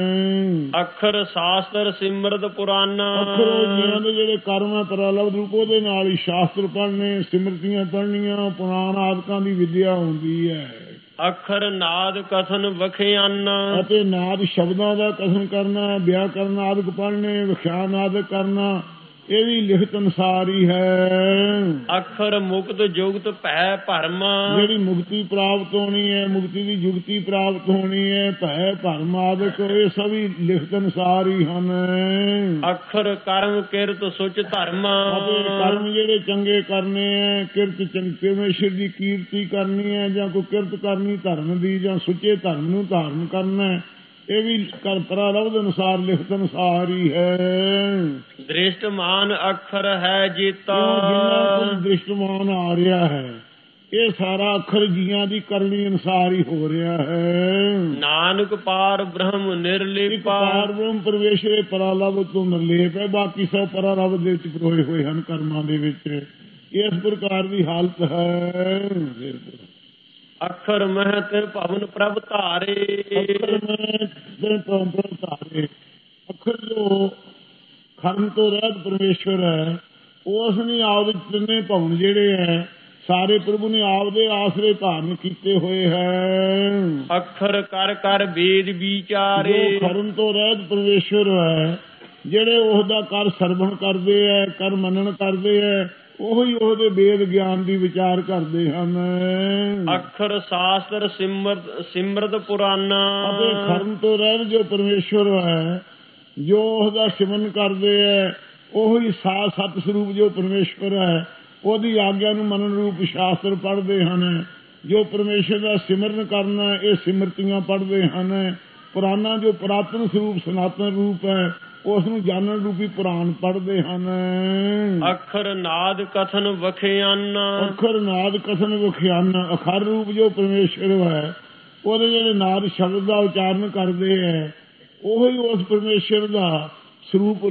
ਅੱਖਰ ਸ਼ਾਸਤਰ ਸਿਮਰਤ ਪੁਰਾਣਾ। ਅੱਖਰ ਜਿਹਨਾਂ ਦੇ ਜਿਹੜੇ ਕਰਮ ਹੈ ਪਰਾਲਬਧ ਰੂਪ ਉਹਦੇ ਨਾਲ ਹੀ ਸ਼ਾਸਤਰ ਪੜ੍ਹਨੇ ਸਿਮਰਤੀਆਂ ਪੜ੍ਹਨੀਆਂ ਪੁਰਾਣ ਆਦਿਕਾਂ ਦੀ ਵਿਦਿਆ ਹੁੰਦੀ ਹੈ। ਅੱਖਰ ਨਾਦ ਕਥਨ ਵਖਿਆਨ। ਅਤੇ ਨਾਦ ਸ਼ਬਦਾਂ ਦਾ ਕਥਨ ਕਰਨਾ ਵਿਆਕਰਨ ਆਦਿਕ ਪੜ੍ਹਨੇ ਵਿਖਿਆਨ ਆਦਿਕ ਕਰਨਾ ਇਹ ਵੀ ਲਿਖਤ ਅਨੁਸਾਰ ਹੀ ਹੈ। ਅੱਖਰ ਮੁਕਤ ਜੁਗਤ ਭੈ ਭਰਮ। ਜਿਹੜੀ ਮੁਕਤੀ ਪ੍ਰਾਪਤ ਹੋਣੀ ਹੈ ਮੁਕਤੀ ਦੀ ਜੁਗਤੀ ਪ੍ਰਾਪਤ ਹੋਣੀ ਹੈ ਭੈ ਭਰਮ ਆਦਿਕ ਇਹ ਸਭੀ ਲਿਖਤ ਅਨੁਸਾਰ ਹੀ ਹਨ। ਅੱਖਰ ਕਰਮ ਕਿਰਤ ਸੁਚ ਧਰਮ। ਅਤੇ ਕਰਮ ਜਿਹੜੇ ਚੰਗੇ ਕਰਨੇ ਹੈ ਕਿਰਤ ਪਰਮੇਸ਼ਰ ਦੀ ਕੀਰਤੀ ਕਰਨੀ ਹੈ ਜਾਂ ਕੋਈ ਕਿਰਤ ਕਰਨੀ ਧਰਮ ਦੀ ਜਾਂ ਸੁੱਚੇ ਧਰਮ ਨੂੰ ਧਾਰਨ ਕਰਨਾ ਇਹ ਵੀ ਪਰਾਲਬਧ ਅਨੁਸਾਰ ਲਿਖਤ ਅਨੁਸਾਰ ਹੀ ਹੈ। ਦ੍ਰਿਸ਼ਟਮਾਨ ਅੱਖਰ ਹੈ ਜੀਤਾ। ਜਿੰਨਾ ਕੁਝ ਦ੍ਰਿਸ਼ਟਮਾਨ ਆ ਰਿਹਾ ਹੈ ਇਹ ਸਾਰਾ ਅੱਖਰ ਜੀਆਂ ਦੀ ਕਰਨੀ ਅਨੁਸਾਰ ਹੀ ਹੋ ਰਿਹਾ ਹੈ। ਨਾਨਕ ਪਾਰ ਬ੍ਰਹਮ ਨਿਰਲੇਪਾ। ਪਾਰ ਬ੍ਰਹਮ ਪਰਮੇਸ਼ਰ ਪਰਾਲਬਧ ਤੋਂ ਨਿਰਲੇਪ ਹੈ ਬਾਕੀ ਸਭ ਪਰਾਲਬਧ ਦੇ ਵਿੱਚ ਪਰੋਏ ਹੋਏ ਹਨ ਕਰਮਾਂ ਦੇ ਵਿੱਚ। ਇਸ ਪ੍ਰਕਾਰ ਦੀ ਹਾਲਤ ਹੈ। ਅੱਖਰ ਮਹਿ ਤਿਰ ਭਵਨ ਪ੍ਰਭ ਧਾਰੇ। ਅੱਖਰ ਮਹਿ ਤਿਰ ਭਵਨ ਪ੍ਰਭ ਧਾਰੇ। ਅੱਖਰ ਜੋ ਖਰਮ ਤੋਂ ਰਹਿਤ ਪਰਮੇਸ਼ਵਰ ਹੈ ਉਸ ਨੇ ਆਪਦੇ ਤਿੰਨੇ ਭਵਨ ਜਿਹੜੇ ਹੈ ਸਾਰੇ ਪ੍ਰਭੂ ਨੇ ਆਪਦੇ ਆਸਰੇ ਧਾਰਨ ਕੀਤੇ ਹੋਏ ਹੈ। ਅੱਖਰ ਕਰ ਕਰ ਵੇਦ ਵਿਚਾਰੇ। ਜੋ ਖਰਮ ਤੋਂ ਰਹਿਤ ਪਰਮੇਸ਼ਵਰ ਹੈ ਜਿਹੜੇ ਉਹਦਾ ਕਰ ਸਰਵਣ ਕਰਦੇ ਹੈ ਕਰ ਮੰਨਣ ਕਰਦੇ ਹੈ ਉਹੀ ਉਹਦੇ ਵੇਦ ਗਿਆਨ ਦੀ ਵਿਚਾਰ ਕਰਦੇ ਹਨ। ਅੱਖਰ ਸ਼ਾਸਤਰ ਸਿਮਰਤ ਪੁਰਾਣਾ। ਅਤੇ ਖਰਮ ਤੋਂ ਰਹਿਤ ਜੋ ਪਰਮੇਸ਼ਵਰ ਹੈ ਜੋ ਉਹਦਾ ਸਿਮਰਨ ਕਰਦੇ ਹੈ ਉਹੀ ਸਤ ਸਰੂਪ ਜੋ ਪਰਮੇਸ਼ਵਰ ਹੈ ਉਹਦੀ ਆਗਿਆ ਨੂੰ ਮੰਨਣ ਰੂਪ ਸ਼ਾਸਤਰ ਪੜ੍ਹਦੇ ਹਨ। ਜੋ ਪਰਮੇਸ਼ਵਰ ਦਾ ਸਿਮਰਨ ਕਰਨਾ ਇਹ ਸਿਮਰਤੀਆਂ ਪੜ੍ਹਦੇ ਹਨ। ਪੁਰਾਣਾ ਜੋ ਪੁਰਾਤਨ ਸਰੂਪ ਸਨਾਤਨ ਰੂਪ ਹੈ ਉਸ ਨੂੰ ਜਾਣਨ ਰੂਪੀ ਪੁਰਾਣ ਪੜ੍ਹਦੇ ਹਨ। ਅੱਖਰ ਨਾਦ ਕਥਨ ਵਖਿਆਨ। ਅੱਖਰ ਨਾਦ ਕਥਨ ਵਖਿਆਨ। ਅਖਰ ਰੂਪ ਜੋ ਪਰਮੇਸ਼ਵਰ ਹੈ ਉਹਦੇ ਜਿਹੜੇ ਨਾਦ ਸ਼ਬਦ ਦਾ ਉਚਾਰਨ ਕਰਦੇ ਹੈ ਉਹੀ ਉਸ ਪਰਮੇਸ਼ਵਰ ਦਾ ਸਰੂਪ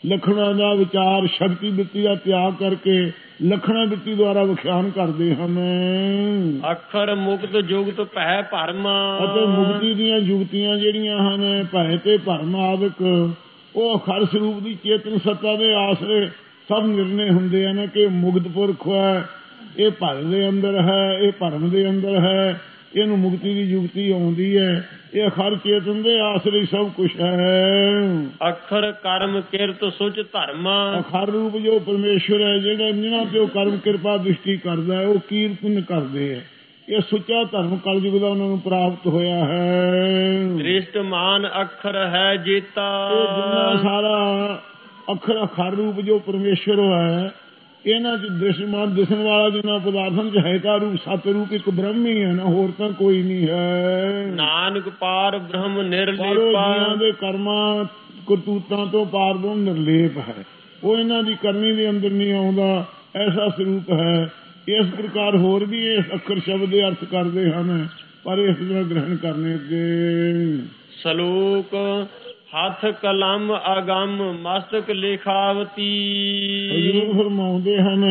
ਲੱਖਣਾਂ ਦਾ ਵਿਚਾਰ ਸ਼ਕਤੀ ਬਿਰਤੀ ਦਾ ਤਿਆਗ ਕਰਕੇ ਲੱਖਣਾ ਬਿਰਤੀ ਦੁਆਰਾ ਵਿਖਿਆਨ ਕਰਦੇ ਹਨ। ਅੱਖਰ ਮੁਕਤ ਜੁਗਤ ਭੈ ਭਰਮ, ਅਤੇ ਮੁਕਤੀ ਦੀਆਂ ਜੁਗਤੀਆਂ ਜਿਹੜੀਆਂ ਹਨ ਭੈ ਤੇ ਭਰਮ ਆਦਿਕ ਉਹ ਅਖਰ ਸਰੂਪ ਦੀ ਚੇਤਨ ਸੱਤਾ ਦੇ ਆਸਰੇ ਸਭ ਨਿਰਣੇ ਹੁੰਦੇ ਹਨ ਕਿ ਮੁਕਤ ਪੁਰਖ ਹੈ, ਇਹ ਭੈ ਦੇ ਅੰਦਰ ਹੈ, ਇਹ ਭਰਮ ਦੇ ਅੰਦਰ ਹੈ, ਇਹਨੂੰ ਮੁਕਤੀ ਦੀ ਜੁਗਤੀ ਆਉਂਦੀ ਹੈ, ਇਹ ਅਖਰ ਚੇਤਨ ਦੇ ਆਸਰੇ ਸਭ ਕੁਛ ਹੈ। ਅੱਖਰ ਕਰਮ ਕਿਰਤ ਸੁਚ ਧਰਮ, ਅਖਰ ਰੂਪ ਜੋ ਪਰਮੇਸ਼ਵਰ ਹੈ ਜਿਹੜਾ ਜਿਹਨਾਂ ਤੇ ਉਹ ਕਰਮ ਕਿਰਪਾ ਦ੍ਰਿਸ਼ਟੀ ਕਰਦਾ ਹੈ ਉਹ ਕੀਰਤਨ ਕਰਦੇ ਹੈ, ਇਹ ਸੁੱਚਾ ਧਰਮ ਕਲਯੁਗ ਦਾ ਉਹਨਾਂ ਨੂੰ ਪ੍ਰਾਪਤ ਹੋਇਆ ਹੈ। ਦ੍ਰਿਸ਼ਟਮਾਨ ਅੱਖਰ ਹੈ ਜੇਤਾ, ਇਹ ਜਿੰਨਾ ਸਾਰਾ ਅਖਰ ਰੂਪ ਜੋ ਪਰਮੇਸ਼ਵਰ ਹੈ ਇਹਨਾਂ ਚ ਦ੍ਰਿਸ਼ਟਮਾਨ ਦਿਸਣ ਵਾਲਾ ਜਿੰਨਾ ਪਦਾਰਥਾਂ ਚ ਹੈਗਾ ਰੂਪ ਸਤ ਰੂਪ ਇੱਕ ਬ੍ਰਹਮ ਹੀ ਹੈ ਨਾ, ਹੋਰ ਤਾਂ ਕੋਈ ਨਹੀਂ ਹੈ। ਨਾਨਕ ਪਾਰ ਬ੍ਰਹਮ ਨਿਰਲੇਪਾ, ਦੇ ਕਰਮਾਂ ਕਰਤੂਤਾਂ ਤੋਂ ਪਾਰ ਬ੍ਰਹਮ ਨਿਰਲੇਪ ਹੈ, ਉਹ ਇਹਨਾਂ ਦੀ ਕਰਨੀ ਦੇ ਅੰਦਰ ਨਹੀਂ ਆਉਂਦਾ, ਐਸਾ ਸਰੂਪ ਹੈ। ਇਸ ਪ੍ਰਕਾਰ ਹੋਰ ਵੀ ਇਸ ਅੱਖਰ ਸ਼ਬਦ ਦੇ ਅਰਥ ਕਰਦੇ ਹਨ ਪਰ ਇਸ ਤਰ੍ਹਾਂ ਗ੍ਰਹਿਣ ਕਰਨੇ ਅੱਗੇ। ਸਲੋਕ ਹੱਥ ਕਲਮ ਅਗੰਮ ਮਸਤਕ ਲਿਖਾਵਤੀ, ਹਜ਼ੂਰ ਫਰਮਾਉਂਦੇ ਹਨ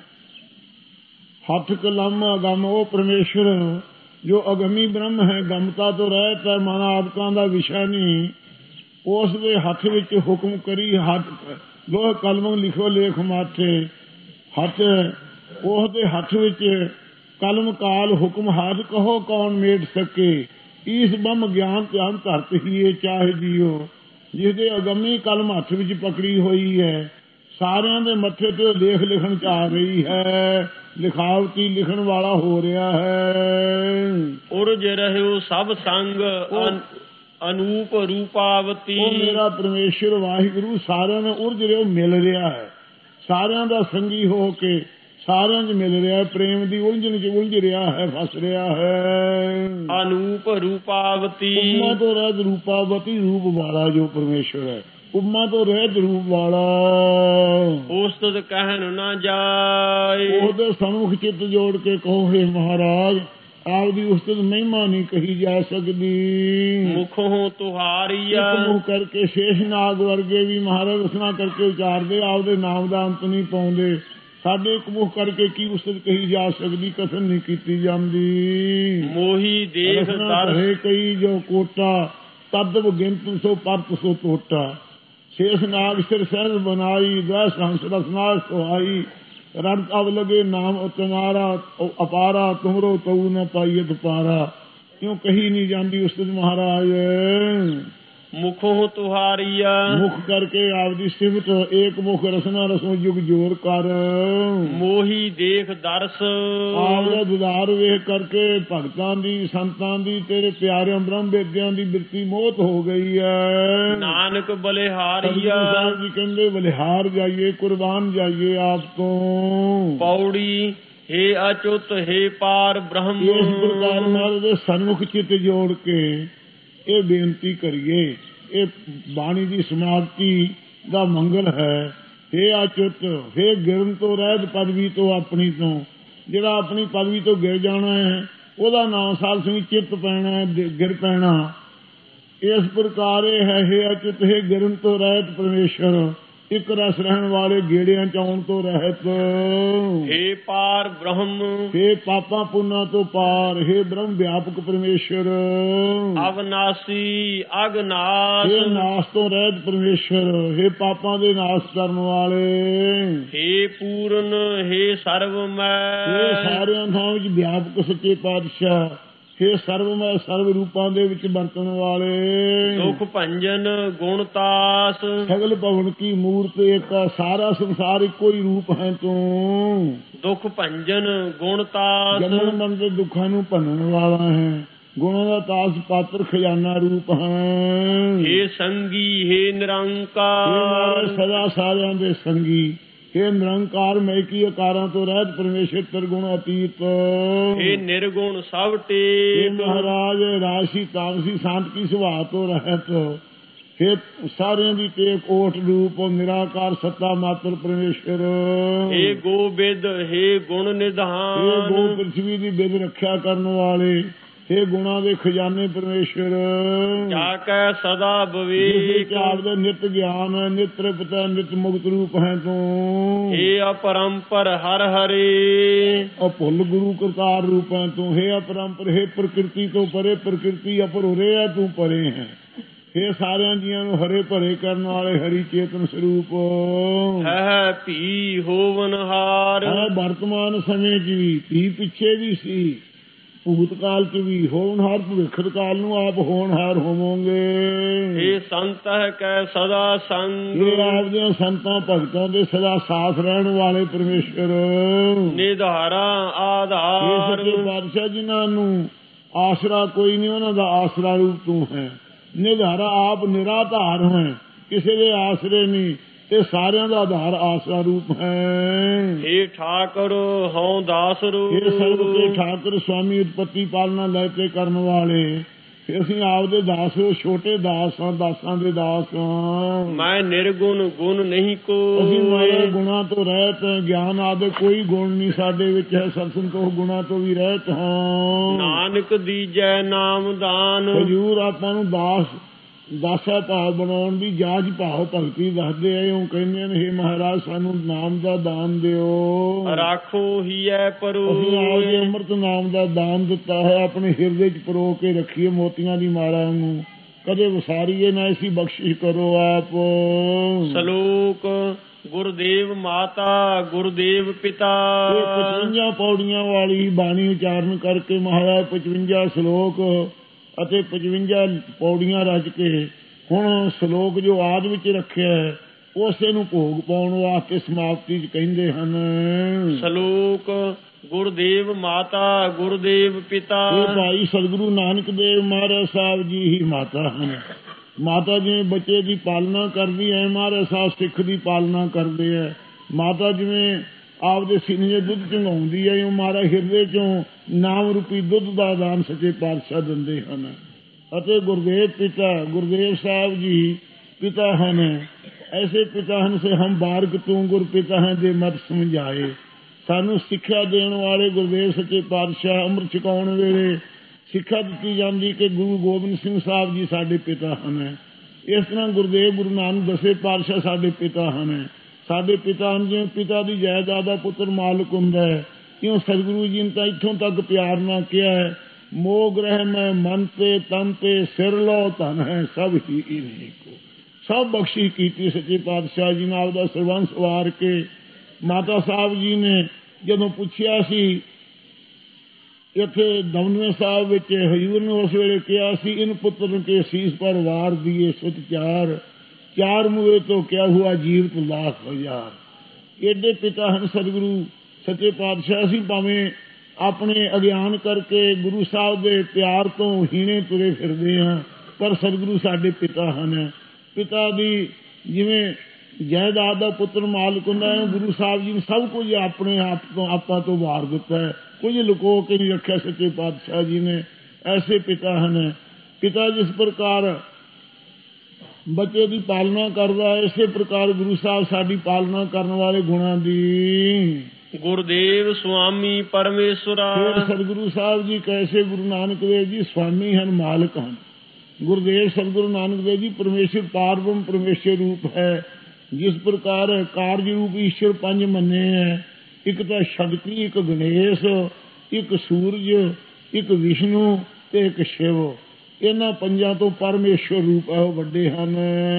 ਹੱਥ ਕਲਮ ਅਗੰਮ ਉਹ ਪਰਮੇਸ਼ਵਰ ਜੋ ਅਗਮੀ ਬ੍ਰਹਮ ਹੈ, ਗਮਤਾ ਤੋਂ ਰਹਿਤ ਹੈ, ਮਨ ਆਦਿਕਾਂ ਦਾ ਵਿਸ਼ਾ ਨਹੀਂ, ਉਸ ਦੇ ਹੱਥ ਵਿੱਚ ਹੁਕਮ ਕਰੀ ਹੱਥ ਲੋਹ ਕਲਮ ਲਿਖੋ ਲੇਖ ਮਾਥੇ, ਹੱਥ ਉਸ ਦੇ ਹੱਥ ਵਿੱਚ ਕਲਮ ਕਾਲ ਹੁਕਮ ਹਾਥ ਕਹੋ ਕੌਣ ਮੇਟ ਸਕੇ, ਇਸ ਬ੍ਰਹਮ ਗਿਆਨ ਧਿਆਨ ਧਰਤ ਹੀ ਇਹ ਚਾਹੇ ਜੀਓ, ਜਿਹਦੇ ਅਗੰਮੀ ਕਲਮ ਹੱਥ ਵਿੱਚ ਪਕੜੀ ਹੋਈ ਹੈ, ਸਾਰਿਆਂ ਦੇ ਮੱਥੇ ਤੇ ਉਹ ਲੇਖ ਲਿਖਣ ਚ ਆ ਰਹੀ ਹੈ, ਲਿਖਾਵਤੀ ਲਿਖਣ ਵਾਲਾ ਹੋ ਰਿਹਾ ਹੈ। ਉਰਜ ਰਹਿਓ ਸਭ ਸੰਗ ਅਨੂਪ ਰੂਪਾਵਤੀ, ਉਹ ਮੇਰਾ ਪਰਮੇਸ਼ਰ ਵਾਹਿਗੁਰੂ ਸਾਰਿਆਂ ਨੂੰ ਉਰਜ ਰਿਹਾ ਮਿਲ ਰਿਹਾ ਹੈ, ਸਾਰਿਆਂ ਦਾ ਸੰਗੀ ਹੋ ਕੇ ਸਾਰਿਆਂ ਚ ਮਿਲ ਰਿਹਾ, ਪ੍ਰੇਮ ਦੀ ਉਲਝਣ ਚ ਉਲਝ ਰਿਹਾ ਹੈ, ਫਸ ਰਿਹਾ ਹੈ। ਅਨੂਪ ਰੂਪਾਵਤੀ ਉਮਾ ਤੋਂ ਰਹਿਤ ਰੂਪਾਵਤੀ, ਰੂਪ ਵਾਲਾ ਜੋ ਪਰਮੇਸ਼ਵਰ ਹੈ, ਉਮਾ ਤੋਂ ਰਹਿਤ ਰੂਪ ਵਾਲਾ, ਉਸਤਤ ਕਹਿਣ ਨਾ ਜਾਏ, ਉਹਦੇ ਸਨਮੁਖ ਚਿੱਤ ਜੋੜ ਕੇ ਕਹੋ ਹੇ ਮਹਾਰਾਜ ਆਪਦੀ ਉਸਤਤ ਮਹਿਮਾ ਨਹੀਂ ਕਹੀ ਜਾ ਸਕਦੀ। ਮੁਖੋਂ ਤੁਹਾਰੀਆ, ਮੁਖ ਕਰਕੇ ਸ਼ੇਸ਼ਨਾਗ ਵਰਗੇ ਵੀ ਮਹਾਰਾਜ ਰਸਨਾ ਕਰਕੇ ਉਚਾਰਦੇ, ਆਪਦੇ ਨਾਮ ਦਾ ਅੰਤ ਨਹੀਂ ਪਾਉਂਦੇ, ਸਾਡੇ ਇੱਕ ਮੁਖ ਕਰਕੇ ਕੀ ਉਸਤਤ ਕਹੀ ਜਾ ਸਕਦੀ, ਕਥਨ ਨਹੀਂ ਕੀਤੀ ਜਾਂਦੀ। ਮੋਹੀ ਦੇਖ ਦਰ ਕਈ ਜੋ ਕੋਟਾ ਤਦਵ ਗਿਣਤ ਸੋ ਪਰਤ ਸੋ ਟੋਟਾ, ਸ਼ੇਸ਼ਨਾਗ ਸਿਰ ਸਹਿਜ ਬਨਾਈ ਦਸ ਹੰਸ ਰਸਨਾ ਸੁਹਾਈ, ਰਣ ਅਵ ਲਗੇ ਨਾਮ ਤੁਮਾਰਾ ਅਪਾਰਾ, ਤੁਮਰੋ ਤਉ ਨ ਪਾਈਤ ਪਾਰਾ, ਕਿਉਂ ਕਹੀ ਨਹੀਂ ਜਾਂਦੀ ਉਸਤਤ ਮਹਾਰਾਜ। ਮੁਖੋਂ ਤੁਹਾਰੀਆ, ਮੁਖ ਕਰਕੇ ਆਪਦੀ ਸਿਫਤ ਏਕ ਮੁਖ ਰਸਨਾ ਰਸੋ ਜੁਗ ਜੋਰ ਕਰ, ਮੋਹੀ ਦੇਖ ਦਰਸ ਆਪਦਾ ਦੁਦਾਰ ਵੇਖ ਕਰਕੇ ਭਗਤਾਂ ਦੀ ਸੰਤਾਂ ਦੀ ਤੇਰੇ ਪਿਆਰਿਆਂ ਬ੍ਰਹਮ ਵੇਦਿਆਂ ਦੀ ਬਿਰਤੀ ਮੋਹਤ ਹੋ ਗਈ ਹੈ। ਨਾਨਕ ਬਲਿਹਾਰੀਆ, ਸਾਹਿਬ ਜੀ ਕਹਿੰਦੇ ਬਲਿਹਾਰ ਜਾਈਏ ਕੁਰਬਾਨ ਜਾਈਏ ਆਪ ਤੋਂ। ਪੌੜੀ ਹੇ ਅਚੁੱਤ ਹੇ ਪਾਰ ਬ੍ਰਹਮ, ਇਸ ਪ੍ਰਕਾਰ ਮਹਾਰਾਜ ਦੇ ਸਨਮੁਖ ਚਿੱਤ ਜੋੜ ਕੇ ਇਹ ਬੇਨਤੀ ਕਰੀਏ, ਇਹ ਬਾਣੀ ਦੀ ਸਮਾਪਤੀ ਦਾ ਮੰਗਲ ਹੈ। ਹੇ ਅਚੁੱਤ ਹੇ ਗਿਰਨ ਤੋਂ ਰਹਿਤ ਪਦਵੀ ਤੋਂ ਆਪਣੀ ਤੋਂ, ਜਿਹੜਾ ਆਪਣੀ ਪਦਵੀ ਤੋਂ ਗਿਰ ਜਾਣਾ ਹੈ ਉਹਦਾ ਨਾਮ ਸਾਧ ਸੰਗਤ ਚਿੱਤ ਪੈਣਾ, ਗਿਰ ਪੈਣਾ। ਇਸ ਪ੍ਰਕਾਰ ਇਹ ਹੈ ਹੇ ਅਚੁੱਤ ਹੇ ਗਿਰਨ ਤੋਂ ਰਹਿਤ ਪਰਮੇਸ਼ਰ, ਇੱਕ ਰਸ ਰਹਿਣ ਵਾਲੇ ਗੇੜਿਆਂ ਚ ਆਉਣ ਤੋਂ ਰਹਿਤ। ਹੇ ਪਾਰ ਬ੍ਰਹਮ ਹੇ ਪਾਪਾਂ ਪੁੰਨਾਂ ਤੋਂ ਪਾਰ, ਹੇ ਬ੍ਰਹਮ ਵਿਆਪਕ ਪਰਮੇਸ਼ਰ। ਅਵਨਾਸੀ ਅਗਨਾਸ, ਹੇ ਨਾਸ ਤੋਂ ਰਹਿਤ ਪਰਮੇਸ਼ਰ, ਹੇ ਪਾਪਾਂ ਦੇ ਨਾਸ ਕਰਨ ਵਾਲੇ। ਹੇ ਪੂਰਨ ਹੇ ਸਰਵਮੈ, ਹੇ ਸਾਰਿਆਂ ਥਾਂ ਵਿੱਚ ਵਿਆਪਕ ਸੱਚੇ ਪਾਤਸ਼ਾਹ, ਹੇ ਸਰਵਮੈ ਸਰਵ ਰੂਪਾਂ ਦੇ ਵਿੱਚ ਵਰਤਣ ਵਾਲੇ। ਦੁਖ ਭੰਜਨ ਗੁਣਤਾਸ, ਸਗਲ ਭਵਨ ਕੀ ਮੂਰਤ ਏਕ, ਸਾਰਾ ਸੰਸਾਰ ਇੱਕੋ ਹੀ ਰੂਪ ਹੈ ਤੂੰ। ਦੁਖ ਭੰਜਨ ਗੁਣਤਾਸ, ਜੰਮਣ ਮਰਨ ਦੇ ਦੁੱਖਾਂ ਨੂੰ ਭੰਨਣ ਵਾਲਾ ਹੈ, ਗੁਣਾਂ ਦਾ ਤਾਸ ਪਾਤਰ ਖਜ਼ਾਨਾ ਰੂਪ ਹੈ। ਹੇ ਸੰਗੀ ਹੇ ਨਿਰੰਕਾਰ, ਸਦਾ ਸਾਰਿਆਂ ਦੇ ਸੰਗੀ, ਹੇ ਨਿਰੰਕਾਰ ਮੈਂ ਕੀ ਆਕਾਰਾਂ ਤੋਂ ਰਹਿਤ ਪਰਮੇਸ਼ਰ ਤਰਗੁਣ ਅਤੀਤ। ਹੇ ਨਿਰਗੁਣ ਸਭ ਹੇ ਟੇਕ, ਮਹਾਰਾਜ ਰਾਸ਼ੀ ਤਾਮਸੀ ਸ਼ਾਂਤ ਕੀ ਸੁਭਾਅ ਤੋਂ ਰਹਿਤ, ਹੇ ਸਾਰਿਆਂ ਦੀ ਟੇਕ ਓਟ ਰੂਪ ਨਿਰਾਕਾਰ ਸੱਤਾ ਮਾਤਰ ਪਰਮੇਸ਼ਰ। ਹੇ ਗੋਬਿੰਦ ਹੇ ਗੁਣ ਹੇ ਨਿਧਾਨ, ਗੋ ਪ੍ਰਿਥਵੀ ਦੀ ਬਿਦ ਰੱਖਿਆ ਕਰਨ ਵਾਲੇ, हे गुणा ਦੇ ਖਜ਼ਾਨੇ ਪਰਮੇਸ਼ਰ ਜਾ ਕੈ ਸਦਾ ਵਿਵੇਕ ਆਪਦੇ ਨਿਤ ਗਿਆਨ ਹੈ, ਨਿਤ ਤ੍ਰਿਪਤ ਹੈ, ਨਿਤ ਮੁਕਤ ਰੂਪ ਹੈ ਤੂੰ। हे अपरंपर हर हरे ਅਭੁੱਲ ਗੁਰੂ ਕਰਤਾਰ ਰੂਪ ਹੈ ਤੂੰ। हे अपरंपर, हे ਪ੍ਰਕਿਰਤੀ ਤੋਂ ਪਰੇ, ਪ੍ਰਕਿਰਤੀ ਅਪਰੁਰੇ ਹੈ ਤੂੰ ਪਰੇ ਹੈ। हे ਸਾਰਿਆਂ ਜੀਆਂ ਨੂੰ ਹਰੇ ਭਰੇ ਕਰਨ ਵਾਲੇ ਹਰੀ ਚੇਤਨ ਸਰੂਪ ਹੈ ਭੀ ਹੋਵਨਹਾਰ। ਵਰਤਮਾਨ ਸਮੇਂ 'ਚ ਵੀ, ਭੀ ਪਿੱਛੇ ਵੀ ਸੀ, ਭੂਤਕਾਲ 'ਚ ਵੀ, ਹੋਣਹਾਰ ਭਵਿੱਖ ਕਾਲ ਨੂੰ ਆਪ ਹੋਣਹਾਰ ਹੋਵੋਗੇ। ਇਹ ਸੰਤ ਹੈ ਕੈ ਸਦਾ ਸੰਗ। ਇਹ ਆਪਦੇ ਸੰਤਾਂ ਭਗਤਾਂ ਦੇ ਸਦਾ ਸਾਥ ਰਹਿਣ ਵਾਲੇ ਪਰਮੇਸ਼ਰ ਨਿਧਾਰਾ ਆਧਾਰ। ਇਹ ਬਾਦਸ਼ਾਹ ਜਿਨ੍ਹਾਂ ਨੂੰ ਆਸਰਾ ਕੋਈ ਨਹੀਂ, ਉਹਨਾਂ ਦਾ ਆਸਰਾ ਰੂਪ ਤੂੰ ਹੈ। ਨਿਧਾਰਾ ਆਪ ਨਿਰਾਧਾਰ ਹੈ, ਕਿਸੇ ਦੇ ਆਸਰੇ ਨਹੀਂ, ਤੇ ਸਾਰਿਆਂ ਦਾ ਆਧਾਰ ਆਸਰਾ ਰੂਪ ਹੈ। हे ਠਾਕੁਰ ਹਉ ਦਾਸ ਰੂਪ। ਇਹ ਸਰਬ ਕੇ ਠਾਕੁਰ ਸੁਆਮੀ ਉਤਪਤੀ ਪਾਲਣਾ ਲੈ ਕੇ ਕਰਨ ਵਾਲੇ ਅਸੀਂ ਆਪਦੇ ਦਾਸ, ਛੋਟੇ ਦਾਸ ਹਾਂ, ਦਾਸਾਂ ਦੇ ਦਾਸ ਹਾਂ। ਮੈਂ ਨਿਰਗੁਣ ਗੁਣ ਨਹੀਂ ਕੋ। ਅਸੀਂ ਮਾਰੇ ਗੁਣਾ ਤੋਂ ਰਹਿਤ, ਗਿਆਨ ਆਦਿ ਕੋਈ ਗੁਣ ਨਹੀਂ ਸਾਡੇ ਵਿੱਚ ਹੈ, ਸਤ ਸੰਤੋਖ ਗੁਣਾ ਤੋਂ ਵੀ ਰਹਿਤ ਹਾਂ। ਨਾਨਕ ਦੀਜੈ ਨਾਮਦਾਨ। ਹਜ਼ੂਰ ਆਪਾਂ ਨੂੰ ਦਾਸਾ ਭਾਵ ਬਣਾਉਣ ਦੀ ਜਾਜ ਭਾਵ ਭਗਤੀ ਦੱਸਦੇ ਆ। ਉਹ ਕਹਿੰਦੇ ਨੇ ਹੇ ਮਹਾਰਾਜ ਸਾਨੂੰ ਨਾਮ ਦਾ ਦਾਨ ਦਿਓ। ਰਾਖੋ ਹੀਐ ਪਰੋ। ਅਸੀਂ ਆਪਦੇ ਅੰਮ੍ਰਿਤ ਨਾਮ ਦਾ ਦਾਨ ਦਿੱਤਾ ਹੈ, ਆਪਣੇ ਹਿਰਦੇ 'ਚ ਪਰੋ ਕੇ ਰੱਖੀਏ ਮੋਤੀਆਂ ਦੀ ਮਾਲਾ ਨੂੰ, ਕਦੇ ਵਿਸਾਰੀਏ ਨਾ, ਐਸੀ ਬਖਸ਼ਿਸ਼ ਕਰੋ ਆਪ। ਸ਼ਲੋਕ ਗੁਰਦੇਵ ਮਾਤਾ ਗੁਰਦੇਵ ਪਿਤਾ। 55 ਪੌੜੀਆਂ ਵਾਲੀ ਬਾਣੀ ਉਚਾਰਨ ਕਰਕੇ ਮਹਾਰਾਜ 55 ਸ਼ਲੋਕ ਅਤੇ 55 ਪੌੜੀਆਂ ਰਚ ਕੇ ਹੁਣ ਸ਼ਲੋਕ ਜੋ ਆਦ ਵਿੱਚ ਰੱਖਿਆ ਹੈ ਉਸੇ ਨੂੰ ਭੋਗ ਪਾਉਣ ਵਾਸਤੇ ਸਮਾਪਤੀ 'ਚ ਕਹਿੰਦੇ ਹਨ। ਸ਼ਲੋਕ ਗੁਰਦੇਵ ਮਾਤਾ ਗੁਰਦੇਵ ਪਿਤਾ। ਇਹ ਭਾਈ ਸਤਿਗੁਰੂ ਨਾਨਕ ਦੇਵ ਮਹਾਰਾਜ ਸਾਹਿਬ ਜੀ ਹੀ ਮਾਤਾ ਹਨ। ਮਾਤਾ ਜਿਵੇਂ ਬੱਚੇ ਦੀ ਪਾਲਣਾ ਕਰਦੀ ਹੈ, ਮਹਾਰਾਜ ਸਾਹਿਬ ਸਿੱਖ ਦੀ ਪਾਲਣਾ ਕਰਦੇ ਹੈ। ਮਾਤਾ ਜਿਵੇਂ ਆਪਦੇ ਸੀਨੇ 'ਚ ਦੁੱਧ ਚੁੰਘਾਉਂਦੀ ਹੈ, ਉਹ ਮਹਾਰਾਜ ਹਿਰਦੇ 'ਚੋਂ ਨਾਮ ਰੂਪੀ ਦੁੱਧ ਦਾ ਦਾਨ ਸੱਚੇ ਪਾਤਸ਼ਾਹ ਦਿੰਦੇ ਹਨ। ਅਤੇ ਗੁਰਦੇਵ ਪਿਤਾ, ਗੁਰਦੇਵ ਸਾਹਿਬ ਜੀ ਪਿਤਾ ਹਨ। ਐਸੇ ਪਿਤਾ ਹਨ ਸੇ ਹਮ ਬਾਰਕ ਤੂੰ ਗੁਰ ਪਿਤਾ ਹੈ ਦੇ ਮਤ ਸਮਝਾਏ। ਸਾਨੂੰ ਸਿੱਖਿਆ ਦੇਣ ਵਾਲੇ ਗੁਰਦੇਵ ਸੱਚੇ ਪਾਤਸ਼ਾਹ ਅੰਮ੍ਰਿਤ ਛਕਾਉਣ ਵੇਲੇ ਸਿੱਖਿਆ ਦਿੱਤੀ ਜਾਂਦੀ ਕਿ ਗੁਰੂ ਗੋਬਿੰਦ ਸਿੰਘ ਸਾਹਿਬ ਜੀ ਸਾਡੇ ਪਿਤਾ ਹਨ। ਇਸ ਤਰ੍ਹਾਂ ਗੁਰਦੇਵ ਗੁਰੂ ਨਾਨਕ 10ਵੇਂ ਪਾਤਸ਼ਾਹ ਸਾਡੇ ਪਿਤਾ ਹਨ। ਸਾਡੇ ਪਿਤਾ ਹਨ, ਜਿਵੇਂ ਪਿਤਾ ਦੀ ਜਾਇਦਾਦ ਦਾ ਪੁੱਤਰ ਮਾਲਕ ਹੁੰਦਾ ਹੈ, ਇਉਂ ਸਤਿਗੁਰੂ ਜੀ ਨੇ ਤਾਂ ਇੱਥੋਂ ਤੱਕ ਪਿਆਰ ਨਾਲ ਕਿਹਾ ਹੈ, ਮੋਹ ਗ੍ਰਹਿ ਮੈਂ ਮਨ ਤੇ ਤਨ ਤੇ ਸਿਰ ਲਓ ਧਨ ਹੈ ਸਭ ਹੀ ਇਨਹੀ ਕੋ। ਸਭ ਬਖਸ਼ਿਸ਼ ਕੀਤੀ ਸੱਚੇ ਪਾਤਸ਼ਾਹ ਜੀ ਨੇ ਆਪਦਾ ਸਰਬੰਸ ਵਾਰ ਕੇ। ਮਾਤਾ ਸਾਹਿਬ ਜੀ ਨੇ ਜਦੋਂ ਪੁੱਛਿਆ ਸੀ ਇੱਥੇ ਦਮਦਮੇ ਸਾਹਿਬ ਵਿੱਚ ਹਜ਼ੂਰ ਨੇ ਉਸ ਵੇਲੇ ਕਿਹਾ ਸੀ, ਇਨ ਪੁੱਤਰ ਕੇ ਸੀਸ ਪਰ ਵਾਰ ਦੀਏ ਸੁਤ ਚਾਰ ਮੂਹੇ ਤੋਂ ਕਿਆ ਹੁਆ ਜੀਵਤ ਲੱਖ ਹਜ਼ਾਰ। ਏਡੇ ਪਿਤਾ ਹਨ ਸਤਿਗੁਰੂ ਸੱਚੇ ਪਾਤਸ਼ਾਹ। ਅਸੀਂ ਭਾਵੇਂ ਆਪਣੇ ਅਗਿਆਨ ਕਰਕੇ ਗੁਰੂ ਸਾਹਿਬ ਦੇ ਪਿਆਰ ਤੋਂ ਹੀਣੇ ਤੁਰੇ ਫਿਰਦੇ ਹਾਂ, ਪਰ ਸਤਿਗੁਰੂ ਸਾਡੇ ਪਿਤਾ ਹਨ। ਪਿਤਾ ਦੀ ਜਿਵੇਂ ਜਾਇਦਾਦ ਦਾ ਪੁੱਤਰ ਮਾਲਕ ਹੁੰਦਾ ਹੈ, ਗੁਰੂ ਸਾਹਿਬ ਜੀ ਨੇ ਸਭ ਕੁਝ ਆਪਣੇ ਆਪ ਤੋਂ ਆਪਾਂ ਤੋਂ ਵਾਰ ਦਿੱਤਾ ਹੈ, ਕੁਝ ਲੁਕੋ ਕੇ ਨਹੀਂ ਰੱਖਿਆ ਸੱਚੇ ਪਾਤਸ਼ਾਹ ਜੀ ਨੇ। ਐਸੇ ਪਿਤਾ ਹਨ। ਪਿਤਾ ਜਿਸ ਪ੍ਰਕਾਰ ਬੱਚੇ ਦੀ ਪਾਲਣਾ ਕਰਦਾ, ਇਸੇ ਪ੍ਰਕਾਰ ਗੁਰੂ ਸਾਹਿਬ ਸਾਡੀ ਪਾਲਣਾ ਕਰਨ ਵਾਲੇ ਗੁਣਾਂ ਦੀ। ਗੁਰਦੇਵ ਸੁਆਮੀ ਪਰਮੇਸ਼ਵਰਾ। ਸਤਿਗੁਰੂ ਸਾਹਿਬ ਜੀ ਕੈਸੇ ਗੁਰੂ ਨਾਨਕ ਦੇਵ ਜੀ ਸੁਆਮੀ ਹਨ, ਮਾਲਕ ਹਨ। ਗੁਰਦੇਵ ਸਤਿਗੁਰੂ ਨਾਨਕ ਦੇਵ ਜੀ ਪਰਮੇਸ਼ਰ ਪਾਰਬ੍ਰਹਮ ਪਰਮੇਸ਼ਰ ਰੂਪ ਹੈ। ਜਿਸ ਪ੍ਰਕਾਰ ਕਾਰਜ ਰੂਪ ਈਸ਼ਵਰ ਪੰਜ ਮੰਨੇ ਹੈ, ਇੱਕ ਤਾਂ ਸ਼ਕਤੀ, ਇੱਕ ਗਣੇਸ਼, ਇੱਕ ਸੂਰਜ, ਇੱਕ ਵਿਸ਼ਨੂੰ ਤੇ ਇੱਕ ਸ਼ਿਵ। ਇਹਨਾਂ ਪੰਜਾਂ ਤੋਂ ਪਰਮੇਸ਼ਵਰ ਰੂਪ ਹੈ, ਉਹ ਵੱਡੇ ਹਨ।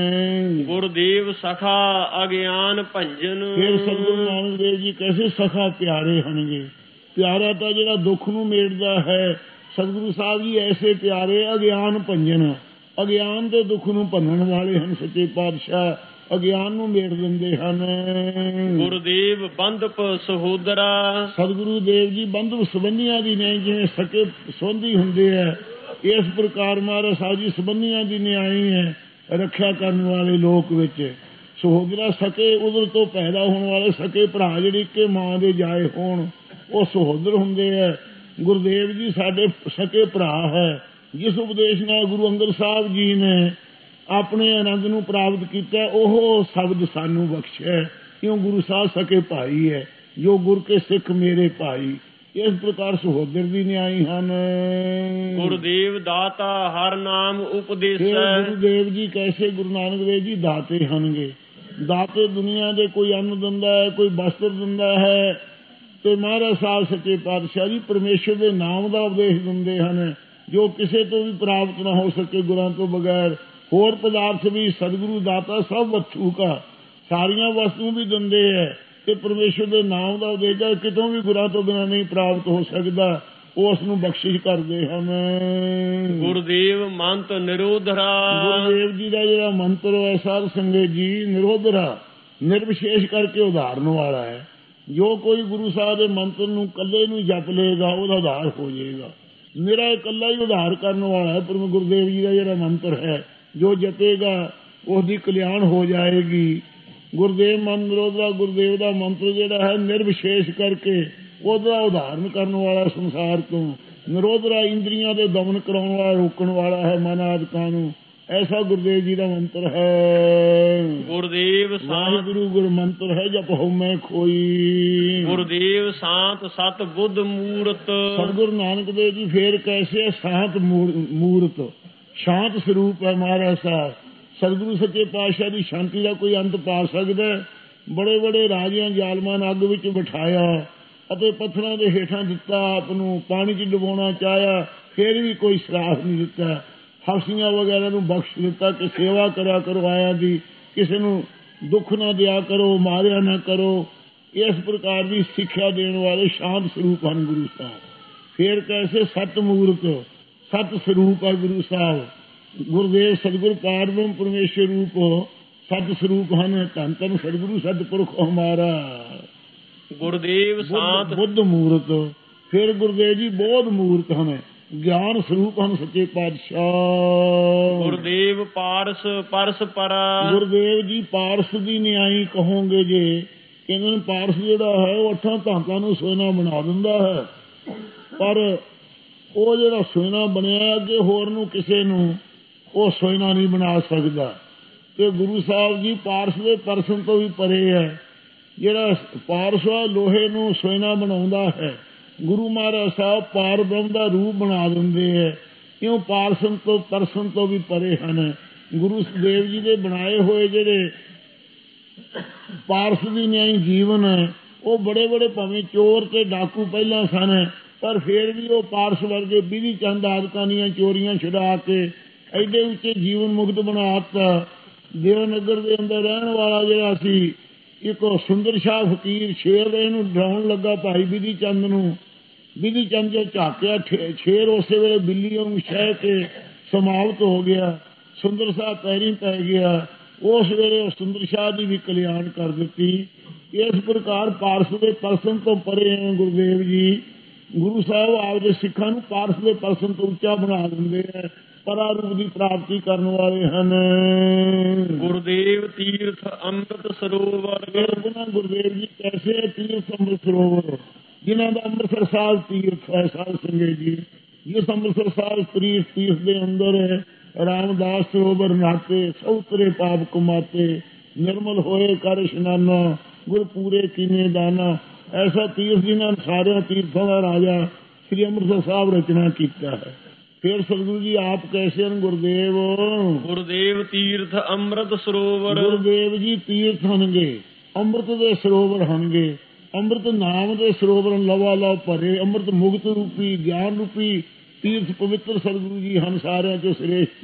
ਗੁਰਦੇਵ ਸਖਾ ਅਗਿਆਨ ਭੰਜਨ। ਫਿਰ ਸਤਿਗੁਰੂ ਨਾਨਕ ਦੇਵ ਜੀ ਕੈਸੇ ਸਖਾ ਪਿਆਰੇ ਹਨਗੇ। ਪਿਆਰਾ ਤਾਂ ਜਿਹੜਾ ਦੁੱਖ ਨੂੰ ਮੇਟਦਾ ਹੈ, ਸਤਿਗੁਰੂ ਸਾਹਿਬ ਜੀ ਐਸੇ ਪਿਆਰੇ ਅਗਿਆਨ ਭੰਜਨ। ਅਗਿਆਨ ਦੇ ਦੁੱਖ ਨੂੰ ਭੰਨਣ ਵਾਲੇ ਹਨ ਸੱਚੇ ਪਾਤਸ਼ਾਹ, ਅਗਿਆਨ ਨੂੰ ਮੇਟ ਦਿੰਦੇ ਹਨ। ਗੁਰਦੇਵ ਬੰਧਪ ਸਹੋਦਰਾ। ਸਤਿਗੁਰੂ ਦੇਵ ਜੀ ਬੰਧੂ ਸੰਬੰਧੀਆਂ ਦੀ ਨੇ, ਜਿਵੇਂ ਸਕੇ ਸੰਬੰਧੀ ਹੁੰਦੇ ਹੈ, ਇਸ ਪ੍ਰਕਾਰ ਮਹਾਰਾਜ ਸਾਹਿਬ ਜੀ ਸੰਬੰਧੀਆਂ ਦੀ ਨਿਆਈ ਹੈ, ਰੱਖਿਆ ਕਰਨ ਵਾਲੇ ਲੋਕ ਵਿੱਚ। ਸਹੋਦਰਾ ਸਕੇ ਉਧਰ ਤੋਂ ਪੈਦਾ ਹੋਣ ਵਾਲੇ ਸਕੇ ਭਰਾ ਜਿਹੜੇ ਇੱਕੇ ਮਾਂ ਦੇ ਜਾਏ ਹੋਣ, ਉਹ ਸਹੋਦਰ ਹੁੰਦੇ ਹੈ। ਗੁਰਦੇਵ ਜੀ ਸਾਡੇ ਸਕੇ ਭਰਾ ਹੈ, ਜਿਸ ਉਪਦੇਸ਼ ਨਾਲ ਗੁਰੂ ਅੰਗਦ ਸਾਹਿਬ ਜੀ ਨੇ ਆਪਣੇ ਆਨੰਦ ਨੂੰ ਪ੍ਰਾਪਤ ਕੀਤਾ, ਉਹ ਸ਼ਬਦ ਸਾਨੂੰ ਬਖਸ਼ਿਆ। ਕਿਉਂ ਗੁਰੂ ਸਾਹਿਬ ਸਕੇ ਭਾਈ ਹੈ, ਜੋ ਗੁਰ ਕੇ ਸਿੱਖ ਮੇਰੇ ਭਾਈ। ਇਸ ਪ੍ਰਕਾਰ ਸਹੋਦਰ ਦੀ ਨਿਆਈ ਹਨ। ਗੁਰਦੇਵ ਦਾਤਾ ਹਰ ਨਾਮ ਉਪਦੇਸੈ। ਗੁਰੂਦੇਵ ਜੀ ਕੈਸੇ ਗੁਰੂ ਨਾਨਕ ਦੇਵ ਜੀ ਦਾਤੇ ਹਨਗੇ। ਦਾਤੇ ਦੁਨੀਆ ਦੇ ਕੋਈ ਅੰਨ ਦਿੰਦਾ ਹੈ, ਕੋਈ ਵਸਤਰ ਦਿੰਦਾ ਹੈ, ਤੇ ਮਹਾਰਾਜ ਸਾਹਿਬ ਸੱਚੇ ਪਾਤਸ਼ਾਹ ਜੀ ਪਰਮੇਸ਼ਰ ਦੇ ਨਾਮ ਦਾ ਉਪਦੇਸ਼ ਦਿੰਦੇ ਹਨ, ਜੋ ਕਿਸੇ ਤੋਂ ਵੀ ਪ੍ਰਾਪਤ ਨਾ ਹੋ ਸਕੇ ਗੁਰਾਂ ਤੋਂ ਬਗੈਰ। ਹੋਰ ਪਦਾਰਥ ਵੀ ਸਤਿਗੁਰੂ ਦਾਤਾ ਸਭ ਵਸਤੂ ਕਾ, ਸਾਰੀਆਂ ਵਸਤੂ ਵੀ ਦਿੰਦੇ ਹੈ, ਤੇ ਪਰਮੇਸ਼ਰ ਦੇ ਨਾਮ ਦਾ ਉਪਦੇਸ਼ ਕਿਤੋਂ ਵੀ ਗੁਰਾਂ ਤੋਂ ਬਿਨਾਂ ਨਹੀਂ ਪ੍ਰਾਪਤ ਹੋ ਸਕਦਾ, ਉਸ ਨੂੰ ਬਖਸ਼ਿਸ਼ ਕਰਦੇ ਹਨ। ਗੁਰਦੇਵ ਮੰਤ ਨਿਰੋਧਰਾ। ਗੁਰਦੇਵ ਜੀ ਦਾ ਜਿਹੜਾ ਮੰਤਰ ਹੈ ਸਾਧ ਸੰਗਤ ਜੀ ਨਿਰੋਧਰਾ, ਨਿਰਵਿਸ਼ੇਸ਼ ਕਰਕੇ ਉਦਾਹਰਨ ਵਾਲਾ ਹੈ। ਜੋ ਕੋਈ ਗੁਰੂ ਸਾਹਿਬ ਦੇ ਮੰਤਰ ਨੂੰ ਇਕੱਲੇ ਨੂੰ ਜਪ ਲਏਗਾ ਉਹਦਾ ਉਧਾਰ ਹੋ ਜਾਏਗਾ। ਮੇਰਾ ਇਕੱਲਾ ਹੀ ਉਧਾਰ ਕਰਨ ਵਾਲਾ ਹੈ। ਪਰ ਗੁਰਦੇਵ ਜੀ ਦਾ ਜਿਹੜਾ ਮੰਤਰ ਹੈ ਜੋ ਜਪੇਗਾ ਉਹਦੀ ਕਲਿਆਣ ਹੋ ਜਾਏਗੀ। ਗੁਰਦੇਵ ਮੰਤ ਨਿਰੋਧਰਾ, ਗੁਰਦੇਵ ਦਾ ਮੰਤਰ ਜਿਹੜਾ ਹੈ ਨਿਰਵਿਸ਼ੇਸ਼ ਕਰਕੇ ਉਹਦਾ ਉਦਾਹਰਨ ਕਰਨ ਵਾਲਾ ਸੰਸਾਰ ਤੋਂ। ਨਿਰੋਧਰਾ ਇੰਦਰੀਆਂ ਦੇ ਦਮਨ ਕਰਾਉਣ ਵਾਲਾ, ਰੋਕਣ ਵਾਲਾ ਹੈ ਮਨ ਆਦਿਕਾਂ ਨੂੰ। ਐਸਾ ਗੁਰਦੇਵ ਜੀ ਦਾ ਮੰਤਰ ਹੈ। ਗੁਰਦੇਵ ਵਾਹਿਗੁਰੂ ਗੁਰ ਮੰਤਰ ਹੈ ਜਪ ਹਉਮੈ ਖੋਈ। ਗੁਰਦੇਵ ਸ਼ਾਂਤ ਸਤ ਬੁੱਧ ਮੂਰਤ। ਸਤਿਗੁਰੂ ਨਾਨਕ ਦੇਵ ਜੀ ਫੇਰ ਕੈਸੇ ਸ਼ਾਂਤ ਮੂਰਤ, ਸ਼ਾਂਤ ਸਰੂਪ ਹੈ ਮਹਾਰਾਜ ਸਾਹਿਬ। ਸਤਿਗੁਰੂ ਸੱਚੇ ਪਾਤਸ਼ਾਹ ਦੀ ਸ਼ਾਂਤੀ ਦਾ ਕੋਈ ਅੰਤ ਪਾ ਸਕਦਾ? ਬੜੇ ਬੜੇ ਰਾਜਿਆਂ ਜ਼ਾਲਮਾਂ ਨੂੰ ਅੱਗ ਵਿੱਚ ਬਿਠਾਇਆ ਅਤੇ ਪੱਥਰਾਂ ਦੇ ਹੇਠਾਂ ਦਿੱਤਾ, ਆਪ ਨੂੰ ਪਾਣੀ 'ਚ ਡੁਬੋਣਾ ਚਾਹਿਆ, ਫਿਰ ਵੀ ਕੋਈ ਸਰਾਫ ਨਹੀਂ ਦਿੱਤਾ। ਹਫਸੀਆਂ ਵਗੈਰਾ ਨੂੰ ਬਖਸ਼ ਦਿੱਤਾ ਕਿ ਸੇਵਾ ਕਰਿਆ ਕਰੋ ਆਇਆ ਦੀ, ਕਿਸੇ ਨੂੰ ਦੁੱਖ ਨਾ ਦਿਆ ਕਰੋ, ਮਾਰਿਆ ਨਾ ਕਰੋ। ਇਸ ਪ੍ਰਕਾਰ ਦੀ ਸਿੱਖਿਆ ਦੇਣ ਵਾਲੇ ਸ਼ਾਂਤ ਸਰੂਪ ਹਨ ਗੁਰੂ ਸਾਹਿਬ। ਫਿਰ ਕੈਸੇ ਸਤ ਮੂਰਤ, ਸਤ ਸਰੂਪ ਹੈ ਗੁਰੂ ਸਾਹਿਬ। ਗੁਰਦੇਵ ਸਤਿਗੁਰ ਪਾਰਬ੍ਰਹਮ ਪਰਮੇਸ਼ਰ ਰੂਪ ਸਤ ਸਰੂਪ ਹਨ। ਧੰਨ ਧੰਨ ਸਤਿਗੁਰੂ ਸਤਿਪੁਰਖ ਹਮਾਰਾ। ਗੁਰਦੇਵ ਸ਼ਾਂਤ ਬੁੱਧ ਮੂਰਤ। ਫਿਰ ਗੁਰਦੇਵ ਜੀ ਬੋਧ ਮੂਰਤ ਹਨ, ਗਿਆਨ ਸਰੂਪ ਹਨ ਸੱਚੇ ਪਾਤਸ਼ਾਹ। ਗੁਰਦੇਵ ਪਾਰਸ ਪਰਸ ਪਰਾ। ਗੁਰਦੇਵ ਜੀ ਪਾਰਸ ਦੀ ਨਿਆਈ ਕਹੋਗੇ ਜੇ, ਕਹਿੰਦੇ ਨੇ ਪਾਰਸ ਜਿਹੜਾ ਹੈ ਉਹ 8 ਧਾਤਾਂ ਨੂੰ ਸੋਨਾ ਬਣਾ ਦਿੰਦਾ ਹੈ, ਪਰ ਉਹ ਜਿਹੜਾ ਸੋਨਾ ਬਣਿਆ ਅੱਗੇ ਹੋਰ ਨੂੰ ਕਿਸੇ ਨੂੰ ਉਹ ਸੋਨਾ ਨਹੀਂ ਬਣਾ ਸਕਦਾ। ਤੇ ਗੁਰੂ ਸਾਹਿਬ ਜੀ ਪਾਰਸ ਦੇ ਪਰਸਨ ਤੋਂ ਵੀ ਪਰੇ ਹੈ। ਜਿਹੜਾ ਪਾਰਸ ਆ ਲੋਹੇ ਨੂੰ ਸੋਨਾ ਬਣਾਉਂਦਾ ਹੈ, ਗੁਰੂ ਮਹਾਰਾਜ ਸਾਹਿਬ ਪਾਰ ਬ੍ਰਹਮ ਦਾ ਰੂਪ ਬਣਾ ਦਿੰਦੇ ਹੈ। ਕਿਉਂ? ਪਾਰਸਨ ਤੋਂ ਪਰਸਨ ਤੋਂ ਵੀ ਪਰੇ ਹਨ। ਗੁਰੂ ਦੇਵ ਜੀ ਦੇ ਬਣਾਏ ਹੋਏ ਜਿਹੜੇ ਪਾਰਸ ਦੀ ਨਿਆਈ ਜੀਵਨ ਹੈ ਉਹ ਬੜੇ ਬੜੇ ਭਾਵੇਂ ਚੋਰ ਤੇ ਡਾਕੂ ਪਹਿਲਾਂ ਸਨ, ਪਰ ਫਿਰ ਵੀ ਉਹ ਪਾਰਸ ਵਰਗੇ ਬਿਧੀ ਚੰਦ ਆਦਿਕਾਂ ਦੀਆਂ ਚੋਰੀਆਂ ਛੁਡਾ ਕੇ ਐਡੇ ਉੱਚੇ ਜੀਵਨ ਮੁਕਤ ਬਣਾ ਦਿੱਤਾ। ਦੇਵਨਗਰ ਦੇ ਅੰਦਰ ਰਹਿਣ ਵਾਲਾ ਜਿਹੜਾ ਸੀ ਇੱਕ ਸੁੰਦਰ ਸ਼ਾਹ ਫਕੀਰ, ਸ਼ੇਰ ਇਹਨੂੰ ਡਰਾਉਣ ਲੱਗਾ ਭਾਈ ਬਿਧੀ ਚੰਦ ਨੂੰ। ਬਿਧੀ ਚੰਦ ਜੋ ਝਾਕਿਆ ਸ਼ੇਰ ਉਸੇ ਵੇਲੇ ਬਿੱਲੀ ਨੂੰ ਛਹਿ ਕੇ ਸਮਾਪਤ ਹੋ ਗਿਆ। ਸੁੰਦਰ ਸ਼ਾਹ ਪੈਰੀਂ ਪੈ ਗਿਆ। ਉਸ ਵੇਲੇ ਉਹ ਸੁੰਦਰ ਸ਼ਾਹ ਦੀ ਵੀ ਕਲਿਆਣ ਕਰ ਦਿੱਤੀ। ਇਸ ਪ੍ਰਕਾਰ ਪਾਰਸ ਦੇ ਪਰਸਨ ਤੋਂ ਪਰੇ ਹੈ ਗੁਰਦੇਵ ਜੀ। ਗੁਰੂ ਸਾਹਿਬ ਆਪਦੇ ਸਿੱਖਾਂ ਨੂੰ ਪਾਰਸ ਦੇ ਪਰਸਨ ਤੋਂ ਉੱਚਾ ਬਣਾ ਦਿੰਦੇ ਹੈ, ਪਰਾ ਰੂਪ ਦੀ ਪ੍ਰਾਪਤੀ ਕਰਨ ਵਾਲੇ ਹਨ। ਗੁਰਦੇਵ ਤੀਰਥ ਅੰਮ੍ਰਿਤ ਸਰੋਵਰ। ਗੁਰਦੇਵ ਜੀ ਕੈਸੇ ਤੀਰਥ ਅੰਮ੍ਰਿਤ ਸਰੋਵਰ, ਜਿਨ੍ਹਾਂ ਦਾ ਅੰਮ੍ਰਿਤਸਰ ਸਾਹਿਬ ਤੀਰਥ ਹੈ। ਸਾਧ ਸੰਗਤ ਜੀ, ਜਿਸ ਅੰਮ੍ਰਿਤਸਰ ਸਾਹਿਬ ਤੀਰਥ ਦੇ ਅੰਦਰ ਰਾਮਦਾਸ ਸਰੋਵਰ ਨਾਤੇ, ਸੌਤਰੇ ਪਾਪ ਕਮਾਤੇ, ਨਿਰਮਲ ਹੋਏ ਕਰ ਇਸ਼ਨਾਨਾ, ਗੁਰ ਪੂਰੇ ਕੀਨੇ ਦਾਨਾ। ਐਸਾ ਤੀਰਥ ਜਿਨ੍ਹਾਂ ਸਾਰਿਆਂ ਤੀਰਥਾਂ ਦਾ ਰਾਜਾ ਸ੍ਰੀ ਅੰਮ੍ਰਿਤਸਰ ਸਾਹਿਬ ਰਚਨਾ ਕੀਤਾ ਹੈ। ਫਿਰ ਸਤਿਗੁਰੂ ਜੀ ਆਪ ਕੈਸੇ ਹਨ ਗੁਰਦੇਵ? ਗੁਰਦੇਵ ਤੀਰਥ ਅੰਮ੍ਰਿਤ ਸਰੋਵਰ। ਗੁਰਦੇਵ ਜੀ ਤੀਰਥ ਹਨਗੇ, ਅੰਮ੍ਰਿਤ ਦੇ ਸਰੋਵਰ ਹਨਗੇ। ਅੰਮ੍ਰਿਤ ਨਾਮ ਦੇ ਸਰੋਵਰ ਲਵਾ ਲਵ ਭਰੇ। ਅੰਮ੍ਰਿਤ ਮੁਕਤ ਰੂਪੀ ਗਿਆਨ ਰੂਪੀ ਤੀਰਥ ਪਵਿੱਤਰ ਸਤਿਗੁਰੂ ਜੀ ਹਨ ਸਾਰਿਆਂ ਚੋਂ ਸ੍ਰੇਸ਼ਟ।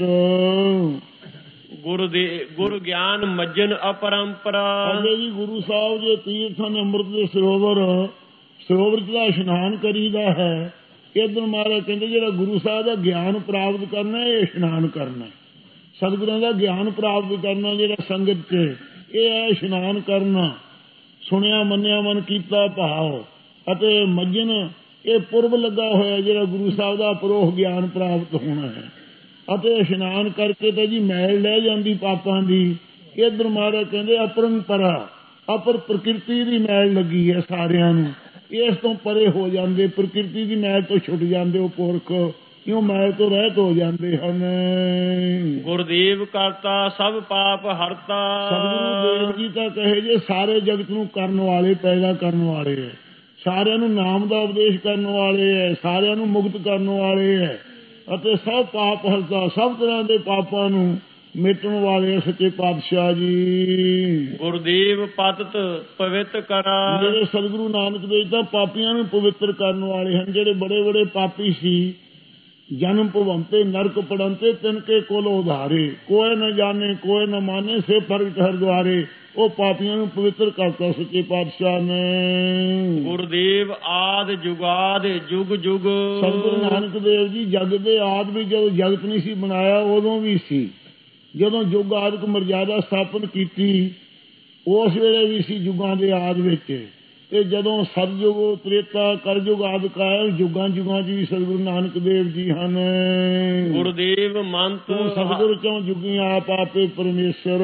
ਗੁਰ ਗਿਆਨ ਮੱਜਨ ਅਪਰੰਪਰਾ। ਅਗੇ ਜੀ ਗੁਰੂ ਸਾਹਿਬ ਜੇ ਤੀਰਥ ਹਨ ਅੰਮ੍ਰਿਤ ਦੇ ਸਰੋਵਰ, ਸਰੋਵਰ ਚ ਦਾ ਇਸ਼ਨਾਨ ਕਰੀਦਾ ਹੈ। ਇਧਰ ਮਹਾਰਾਜ ਕਹਿੰਦੇ ਜਿਹੜਾ ਗੁਰੂ ਸਾਹਿਬ ਦਾ ਗਿਆਨ ਪ੍ਰਾਪਤ ਕਰਨਾ ਇਹ ਇਸ਼ਨਾਨ ਕਰਨਾ, ਸਤਿਗੁਰਾਂ ਦਾ ਗਿਆਨ ਪ੍ਰਾਪਤ ਕਰਨਾ ਜਿਹੜਾ ਸੰਗਤ 'ਚ ਇਹ ਹੈ ਇਸ਼ਨਾਨ ਕਰਨਾ। ਸੁਣਿਆ ਮੰਨਿਆ ਮਨ ਕੀਤਾ ਭਾਵ। ਅਤੇ ਮੱਜਨ ਇਹ ਪੁਰਬ ਲੱਗਾ ਹੋਇਆ ਜਿਹੜਾ ਗੁਰੂ ਸਾਹਿਬ ਦਾ ਅਪਰੋਖ ਗਿਆਨ ਪ੍ਰਾਪਤ ਹੋਣਾ ਹੈ। ਅਤੇ ਇਸ਼ਨਾਨ ਕਰਕੇ ਤਾਂ ਜੀ ਮੈਲ ਲੈ ਜਾਂਦੀ ਪਾਪਾਂ ਦੀ। ਇਧਰ ਮਹਾਰਾਜ ਕਹਿੰਦੇ ਅਪਰੰਪਰਾ, ਅਪਰ ਪ੍ਰਕਿਰਤੀ ਦੀ ਮੈਲ ਲੱਗੀ ਹੈ ਸਾਰਿਆਂ ਨੂੰ, ਇਸ ਤੋਂ ਪਰੇ ਹੋ ਜਾਂਦੇ, ਪ੍ਰਕਿਰਤੀ ਦੀ ਮੈਲ ਤੋਂ ਛੁੱਟ ਜਾਂਦੇ ਉਹ ਪੁਰਖ, ਕਿਉਂ ਮੈਲ ਤੋਂ ਰਹਿਤ ਹੋ ਜਾਂਦੇ ਹਨ। ਗੁਰਦੇਵ ਕਰਤਾ ਸਭ ਪਾਪ ਹਰਤਾ। ਸਤਿਗੁਰੂ ਦੇਵ ਜੀ ਤਾਂ ਕਹੇ ਜੇ ਸਾਰੇ ਜਗਤ ਨੂੰ ਕਰਨ ਵਾਲੇ, ਪੈਦਾ ਕਰਨ ਵਾਲੇ ਹੈ। ਸਾਰਿਆਂ ਨੂੰ ਨਾਮ ਦਾ ਉਪਦੇਸ਼ ਕਰਨ ਵਾਲੇ ਹੈ, ਸਾਰਿਆਂ ਨੂੰ ਮੁਕਤ ਕਰਨ ਵਾਲੇ ਹੈ ਅਤੇ ਸਭ ਪਾਪ ਹਰਤਾ, ਸਭ ਤਰ੍ਹਾਂ ਦੇ ਪਾਪਾਂ ਨੂੰ ਮਿਟਣ ਵਾਲੇ ਸੱਚੇ ਪਾਤਸ਼ਾਹ ਜੀ। ਗੁਰਦੇਵ ਪਤਿਤ ਪਵਿੱਤ ਕਰਾ, ਜਿਹੜੇ ਸਤਿਗੁਰੂ ਨਾਨਕ ਦੇਵ ਤਾਂ ਪਾਪੀਆਂ ਨੂੰ ਪਵਿੱਤਰ ਕਰਨ ਵਾਲੇ ਹਨ। ਜਿਹੜੇ ਬੜੇ ਬੜੇ ਪਾਪੀ ਸੀ, ਜਨਮ ਭਵੰਤੇ ਨਰਕ ਪੜੰਤੇ ਤਿਨਕੇ ਕੋਲ ਉਧਾਰੇ, ਕੋਈ ਨਾ ਜਾਣੇ ਕੋਈ ਨਾ ਮਾਨੇ ਸੇ ਪ੍ਰਗਟ ਹਰ ਦੁਆਰੇ। ਉਹ ਪਾਪੀਆਂ ਨੂੰ ਪਵਿੱਤਰ ਕਰਤਾ ਸੱਚੇ ਪਾਤਸ਼ਾਹ ਨੇ। ਗੁਰਦੇਵ ਆਦ ਜੁਗਾਦ ਜੁਗ ਜੁਗ, ਸਤਿਗੁਰੂ ਨਾਨਕ ਦੇਵ ਜੀ ਜਗ ਦੇ ਆਦ ਵੀ, ਜਦੋਂ ਜਗਤ ਨਹੀਂ ਸੀ ਬਣਾਇਆ ਉਦੋਂ ਵੀ ਸੀ, ਜਦੋਂ ਯੁੱਗ ਆਦਿਕ ਮਰਜ਼ਾਦਾ ਸਥਾਪਨ ਕੀਤੀ ਉਸ ਵੇਲੇ ਵੀ ਸੀ ਯੁੱਗਾਂ ਦੇ ਆਦ ਵਿੱਚ। ਤੇ ਜਦੋਂ ਸਤਿਯੁਗ ਤ੍ਰੇਤਾ ਕਲਯੁਗ ਆਦਿਕ ਆਇਆ, ਯੁੱਗਾਂ ਯੁੱਗਾਂ 'ਚ ਵੀ ਸਤਿਗੁਰੂ ਨਾਨਕ ਦੇਵ ਜੀ ਹਨ। ਗੁਰਦੇਵ ਮੰਤ ਸਤਿਗੁਰ ਚੋਂ ਜੁਗੀ ਆਪ ਆਪੇ ਪਰਮੇਸ਼ਰ।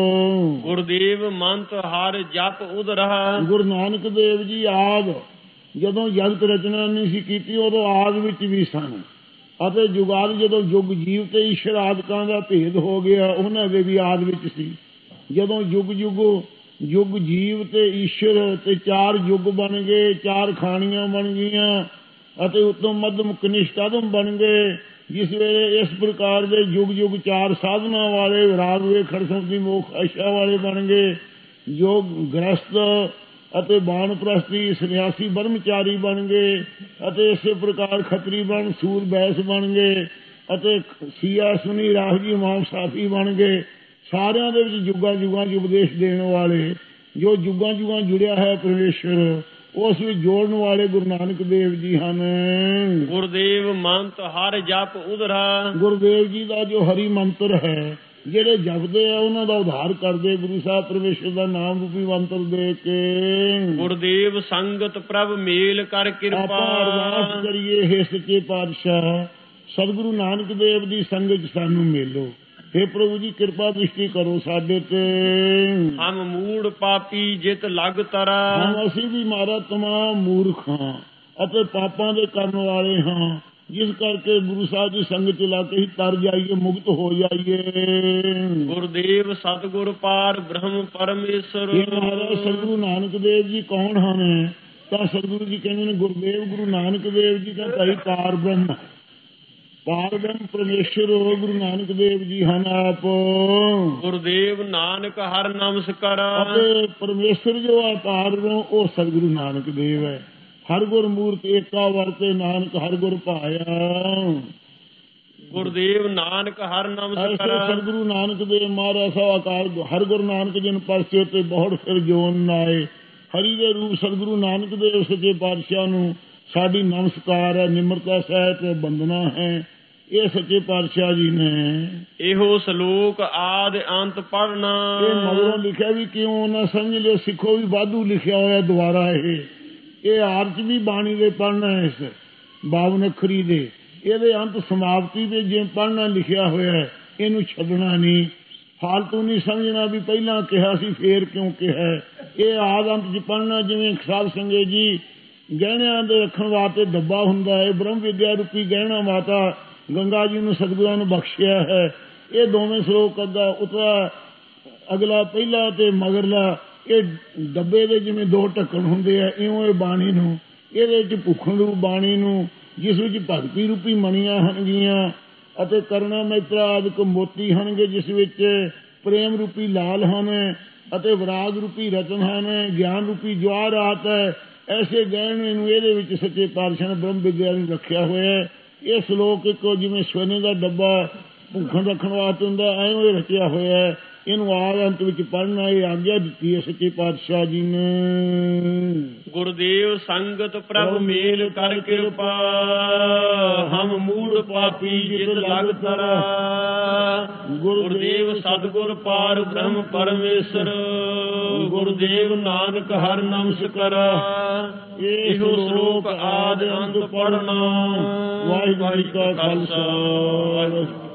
ਗੁਰਦੇਵ ਮੰਤ ਹਰ ਜਪ ਉਦਰਹਾ, ਗੁਰੂ ਨਾਨਕ ਦੇਵ ਜੀ ਆਦ ਜਦੋਂ ਜਗਤ ਰਚਨਾ ਨਹੀਂ ਸੀ ਕੀਤੀ ਉਦੋਂ ਆਦ ਵਿੱਚ ਵੀ ਸਨ, ਅਤੇ ਜੁਗਾਦ ਜਦੋਂ ਯੁੱਗ ਜੀਵ ਤੇ ਈਸ਼ਰ ਆਦਿਕਾਂ ਦਾ ਭੇਦ ਹੋ ਗਿਆ ਉਹਨਾਂ ਦੇ ਵੀ ਆਦ ਵਿੱਚ ਸੀ। ਜਦੋਂ ਯੁੱਗ ਜੀਵ ਤੇ ਈਸ਼ਰ ਤੇ ਚਾਰ ਯੁੱਗ ਬਣ ਗਏ, ਚਾਰ ਖਾਣੀਆਂ ਬਣ ਗਈਆਂ ਅਤੇ ਉੱਤਮ ਮੱਧਮ ਕਨਿਸ਼ਟ ਅਧਮ ਬਣ ਗਏ। ਜਿਸ ਵੇਲੇ ਇਸ ਪ੍ਰਕਾਰ ਦੇ ਯੁੱਗ ਚਾਰ ਸਾਧਨਾ ਵਾਲੇ ਰਾਗ ਵੇਖੜ ਸੰਪਤੀ ਮੋਖ ਆਸ਼ਾ ਵਾਲੇ ਬਣ ਗਏ। ਯੋਗ ਗ੍ਰਸਤ ਅਤੇ ਬਾਣਪ੍ਰਸਤੀ ਸੰਨਿਆਸੀ ਬ੍ਰਹਮਚਾਰੀ ਬਣ ਗਏ, ਅਤੇ ਇਸੇ ਪ੍ਰਕਾਰ ਖੱਤਰੀ ਬਣ ਸੂਰ ਬੈਸ ਬਣ ਗਏ, ਅਤੇ ਸੀਆ ਸੁਨੀ ਰਾਹਗੀ ਇਮਾਮ ਸਾਫੀ ਬਣ ਗਏ। ਸਾਰਿਆਂ ਦੇ ਵਿੱਚ ਯੁੱਗਾਂ ਯੁੱਗਾਂ 'ਚ ਉਪਦੇਸ਼ ਦੇਣ ਵਾਲੇ, ਜੋ ਯੁੱਗਾਂ ਯੁੱਗਾਂ ਜੁੜਿਆ ਹੈ ਪਰਮੇਸ਼ਰ, ਉਸ ਵਿੱਚ ਜੋੜਨ ਵਾਲੇ ਗੁਰੂ ਨਾਨਕ ਦੇਵ ਜੀ ਹਨ। ਗੁਰਦੇਵ ਮੰਤ ਹਰ ਜਪ ਉਦਰਾ, ਗੁਰਦੇਵ ਜੀ ਦਾ ਜੋ ਹਰੀ ਮੰਤਰ ਹੈ, ਜਿਹੜੇ ਜਪਦੇ ਆ ਉਹਨਾਂ ਦਾ ਉਧਾਰ ਕਰਦੇ ਗੁਰੂ ਸਾਹਿਬ ਪਰਮੇਸ਼ਰ ਦਾ ਨਾਮ ਰੂਪੀ ਮੰਤਰ ਦੇ ਕੇ। ਗੁਰਦੇਵ ਸੰਗਤ ਪ੍ਰਭ ਮੇਲ ਕਰ ਕਿਰਪਾ, ਆਪਾਂ ਅਰਦਾਸ ਕਰੀਏ ਹੇ ਸੱਚੇ ਪਾਤਸ਼ਾਹ ਸਤਿਗੁਰੂ ਨਾਨਕ ਦੇਵ ਦੀ ਸੰਗਤ ਸਾਨੂੰ ਮੇਲੋ। हे ਪ੍ਰਭੂ ਜੀ ਕਿਰਪਾ ਦ੍ਰਿਸ਼ਟੀ ਕਰੋ ਸਾਡੇ ਤੇ। ਹਮ ਮੂੜ ਪਾਪੀ ਜਿਤ ਲਗ ਤਰਾ, ਅਸੀਂ ਵੀ ਮਾਰਾ ਤਮਾਮ ਮੂਰਖ ਹਾਂ ਅਤੇ ਪਾਪਾਂ ਦੇ ਕਰਨ ਵਾਲੇ ਹਾਂ, ਜਿਸ ਕਰਕੇ ਗੁਰੂ ਸਾਹਿਬ ਦੀ ਸੰਗਤ ਲਾ ਕੇ ਹੀ ਤਰ ਜਾਈਏ, ਮੁਕਤ ਹੋ ਜਾਈਏ। ਗੁਰਦੇਵ ਸਤਿਗੁਰ ਪਾਰ ਬ੍ਰਹਮ ਪਰਮੇਸ਼ਰ, ਮਹਾਰਾਜ ਸਤਿਗੁਰੂ ਨਾਨਕ ਦੇਵ ਜੀ ਕੌਣ ਹਨ? ਤਾਂ ਸਤਿਗੁਰੂ ਜੀ ਕਹਿੰਦੇ ਨੇ ਗੁਰਦੇਵ ਗੁਰੂ ਨਾਨਕ ਦੇਵ ਜੀ ਦਾ ਭਾਈ ਪਾਰ ਬ੍ਰਹਮ ਪਰਮੇਸ਼ਰ ਗੁਰੂ ਨਾਨਕ ਦੇਵ ਜੀ ਹਨ ਆਪ। ਗੁਰਦੇਵ ਨਾਨਕ ਹਰ ਨਮਸਕਾਰ, ਅਤੇ ਪਰਮੇਸ਼ਰ ਜੋ ਹੈ ਪਾਰ ਬ੍ਰਹਮ ਉਹ ਸਤਿਗੁਰੂ ਨਾਨਕ ਦੇਵ ਹੈ। ਹਰ ਗੁਰ ਮੂਰਤ ਏਕਾ ਵਰਤੇ ਨਾਨਕ ਹਰ ਗੁਰ ਭਾਇਆ। ਗੁਰਦੇਵ ਨਾਨਕ ਹਰ ਨਮਸਕਾਰ, ਸਤਿਗੁਰੂ ਨਾਨਕ ਦੇਵ ਮਹਾਰਾਜ ਸਾਹਿਬ ਅਕਾਲ ਹਰ ਗੁਰੂ ਨਾਨਕ ਜਿਨ ਪਰਸੇ ਤੇ ਬਹੁਤ ਫਿਰ ਜੋਨ ਨਾਏ। ਹਰੀ ਦੇ ਰੂਪ ਸਤਿਗੁਰੂ ਨਾਨਕ ਦੇਵ ਸੱਚੇ ਪਾਤਸ਼ਾਹ ਨੂੰ ਸਾਡੀ ਨਮਸਕਾਰ ਹੈ, ਨਿਮਰਤਾ ਸਹਿਤ ਬੰਦਨਾ ਹੈ। ਇਹ ਸੱਚੇ ਪਾਤਸ਼ਾਹ ਜੀ ਨੇ ਇਹੋ ਸ਼ਲੋਕ ਆਦ ਅੰਤ ਪੜਨਾ, ਇਹ ਮਗਰੋਂ ਲਿਖਿਆ ਵੀ ਕਿਉਂ ਨਾ ਸਮਝ ਲਿਓ, ਸਿੱਖੋ ਵੀ ਵਾਧੂ ਲਿਖਿਆ ਹੋਇਆ ਦੁਬਾਰਾ। ਇਹ ਆਰਚ ਵੀ ਬਾਣੀ ਦੇ ਪੜਨਾ ਹੈ, ਇਸ 52 ਅੱਖਰੀ ਦੇ ਇਹਦੇ ਅੰਤ ਸਮਾਪਤੀ ਦੇ ਜਿਵੇਂ ਪੜਨਾ ਲਿਖਿਆ ਹੋਇਆ, ਇਹਨੂੰ ਛੱਡਣਾ ਨਹੀਂ, ਫਾਲਤੂ ਨਹੀਂ ਸਮਝਣਾ ਵੀ ਪਹਿਲਾਂ ਕਿਹਾ ਸੀ ਫੇਰ ਕਿਉਂ ਕਿਹਾ। ਇਹ ਆਦ ਅੰਤ 'ਚ ਪੜਨਾ। ਜਿਵੇਂ ਸਾਧ ਸੰਗਤ ਜੀ ਗਹਿਣਿਆਂ ਦੇ ਰੱਖਣ ਵਾਸਤੇ ਡੱਬਾ ਹੁੰਦਾ ਹੈ, ਬ੍ਰਹਮ ਵਿਦਿਆ ਰੂਪੀ ਗਹਿਣਾ ਮਾਤਾ ਗੰਗਾ ਜੀ ਨੂੰ ਸਤਿਗੁਰਾਂ ਨੂੰ ਬਖਸ਼ਿਆ ਹੈ। ਇਹ ਦੋਵੇਂ ਸ਼ਲੋਕ ਅੱਗਾ ਉਤਰਾ ਅਗਲਾ ਪਹਿਲਾ ਤੇ ਮਗਰਲਾ, ਇਹ ਡੱਬੇ ਦੇ ਜਿਵੇਂ 2 ਢੱਕਣ ਹੁੰਦੇ ਆ, ਇਉਂ ਇਹ ਬਾਣੀ ਨੂੰ, ਇਹਦੇ 'ਚ ਭੁੱਖਣ ਰੂਪ ਬਾਣੀ ਨੂੰ, ਜਿਸ ਵਿੱਚ ਭਗਤੀ ਰੂਪੀ ਮਣੀਆਂ ਹਨਗੀਆਂ ਅਤੇ ਕਰਨਾ ਮੈਤਰਾ ਆਦਿਕ ਮੋਤੀ ਹਨਗੇ, ਜਿਸ ਵਿੱਚ ਪ੍ਰੇਮ ਰੂਪੀ ਲਾਲ ਹਨ ਅਤੇ ਵਿਰਾਗ ਰੂਪੀ ਰਤਨ ਹਨ, ਗਿਆਨ ਰੂਪੀ ਜਵਾਹਰਾਤ ਹੈ। ਐਸੇ ਗਹਿਣੇ ਨੂੰ ਇਹਦੇ ਵਿੱਚ ਸੱਚੇ ਪਾਤਸ਼ਾਹ ਨੇ ਬ੍ਰਹਮ ਵਿਦਿਆ ਨੂੰ ਰੱਖਿਆ ਹੋਇਆ। ਇਹ ਸ਼ਲੋਕ ਇੱਕੋ ਜਿਵੇਂ ਸੋਨੇ ਦਾ ਡੱਬਾ ਭੁੱਖਣ ਰੱਖਣ ਵਾਸਤੇ ਹੁੰਦਾ, ਐਵੇਂ ਇਹ ਰਚਿਆ ਹੋਇਆ। ਇਹਨੂੰ ਆਦ ਅੰਤ ਵਿੱਚ ਪੜ੍ਹਨਾ ਇਹ ਆਗਿਆ ਦਿੱਤੀ ਹੈ ਸੱਚੇ ਪਾਤਸ਼ਾਹ ਜੀ ਨੇ। ਗੁਰਦੇਵ ਸੰਗਤ ਪ੍ਰਭ ਮੇਲ ਕਰ ਕਿਰਪਾ, ਹਮ ਮੂੜ ਪਾਪੀ ਜਿਤ ਲਗ ਤਰਾ। ਗੁਰਦੇਵ ਸਤਿਗੁਰ ਪਾਰ ਬ੍ਰਹਮ ਪਰਮੇਸ਼ਰ, ਗੁਰਦੇਵ ਨਾਨਕ ਹਰ ਨਮਸਕਾਰ। ਇਹੋ ਸ਼ਲੋਕ ਆਦ ਅੰਤ ਪੜ੍ਹਨਾ। ਵਾਹਿਗੁਰੂ ਜੀ ਕਾ ਖਾਲਸਾ।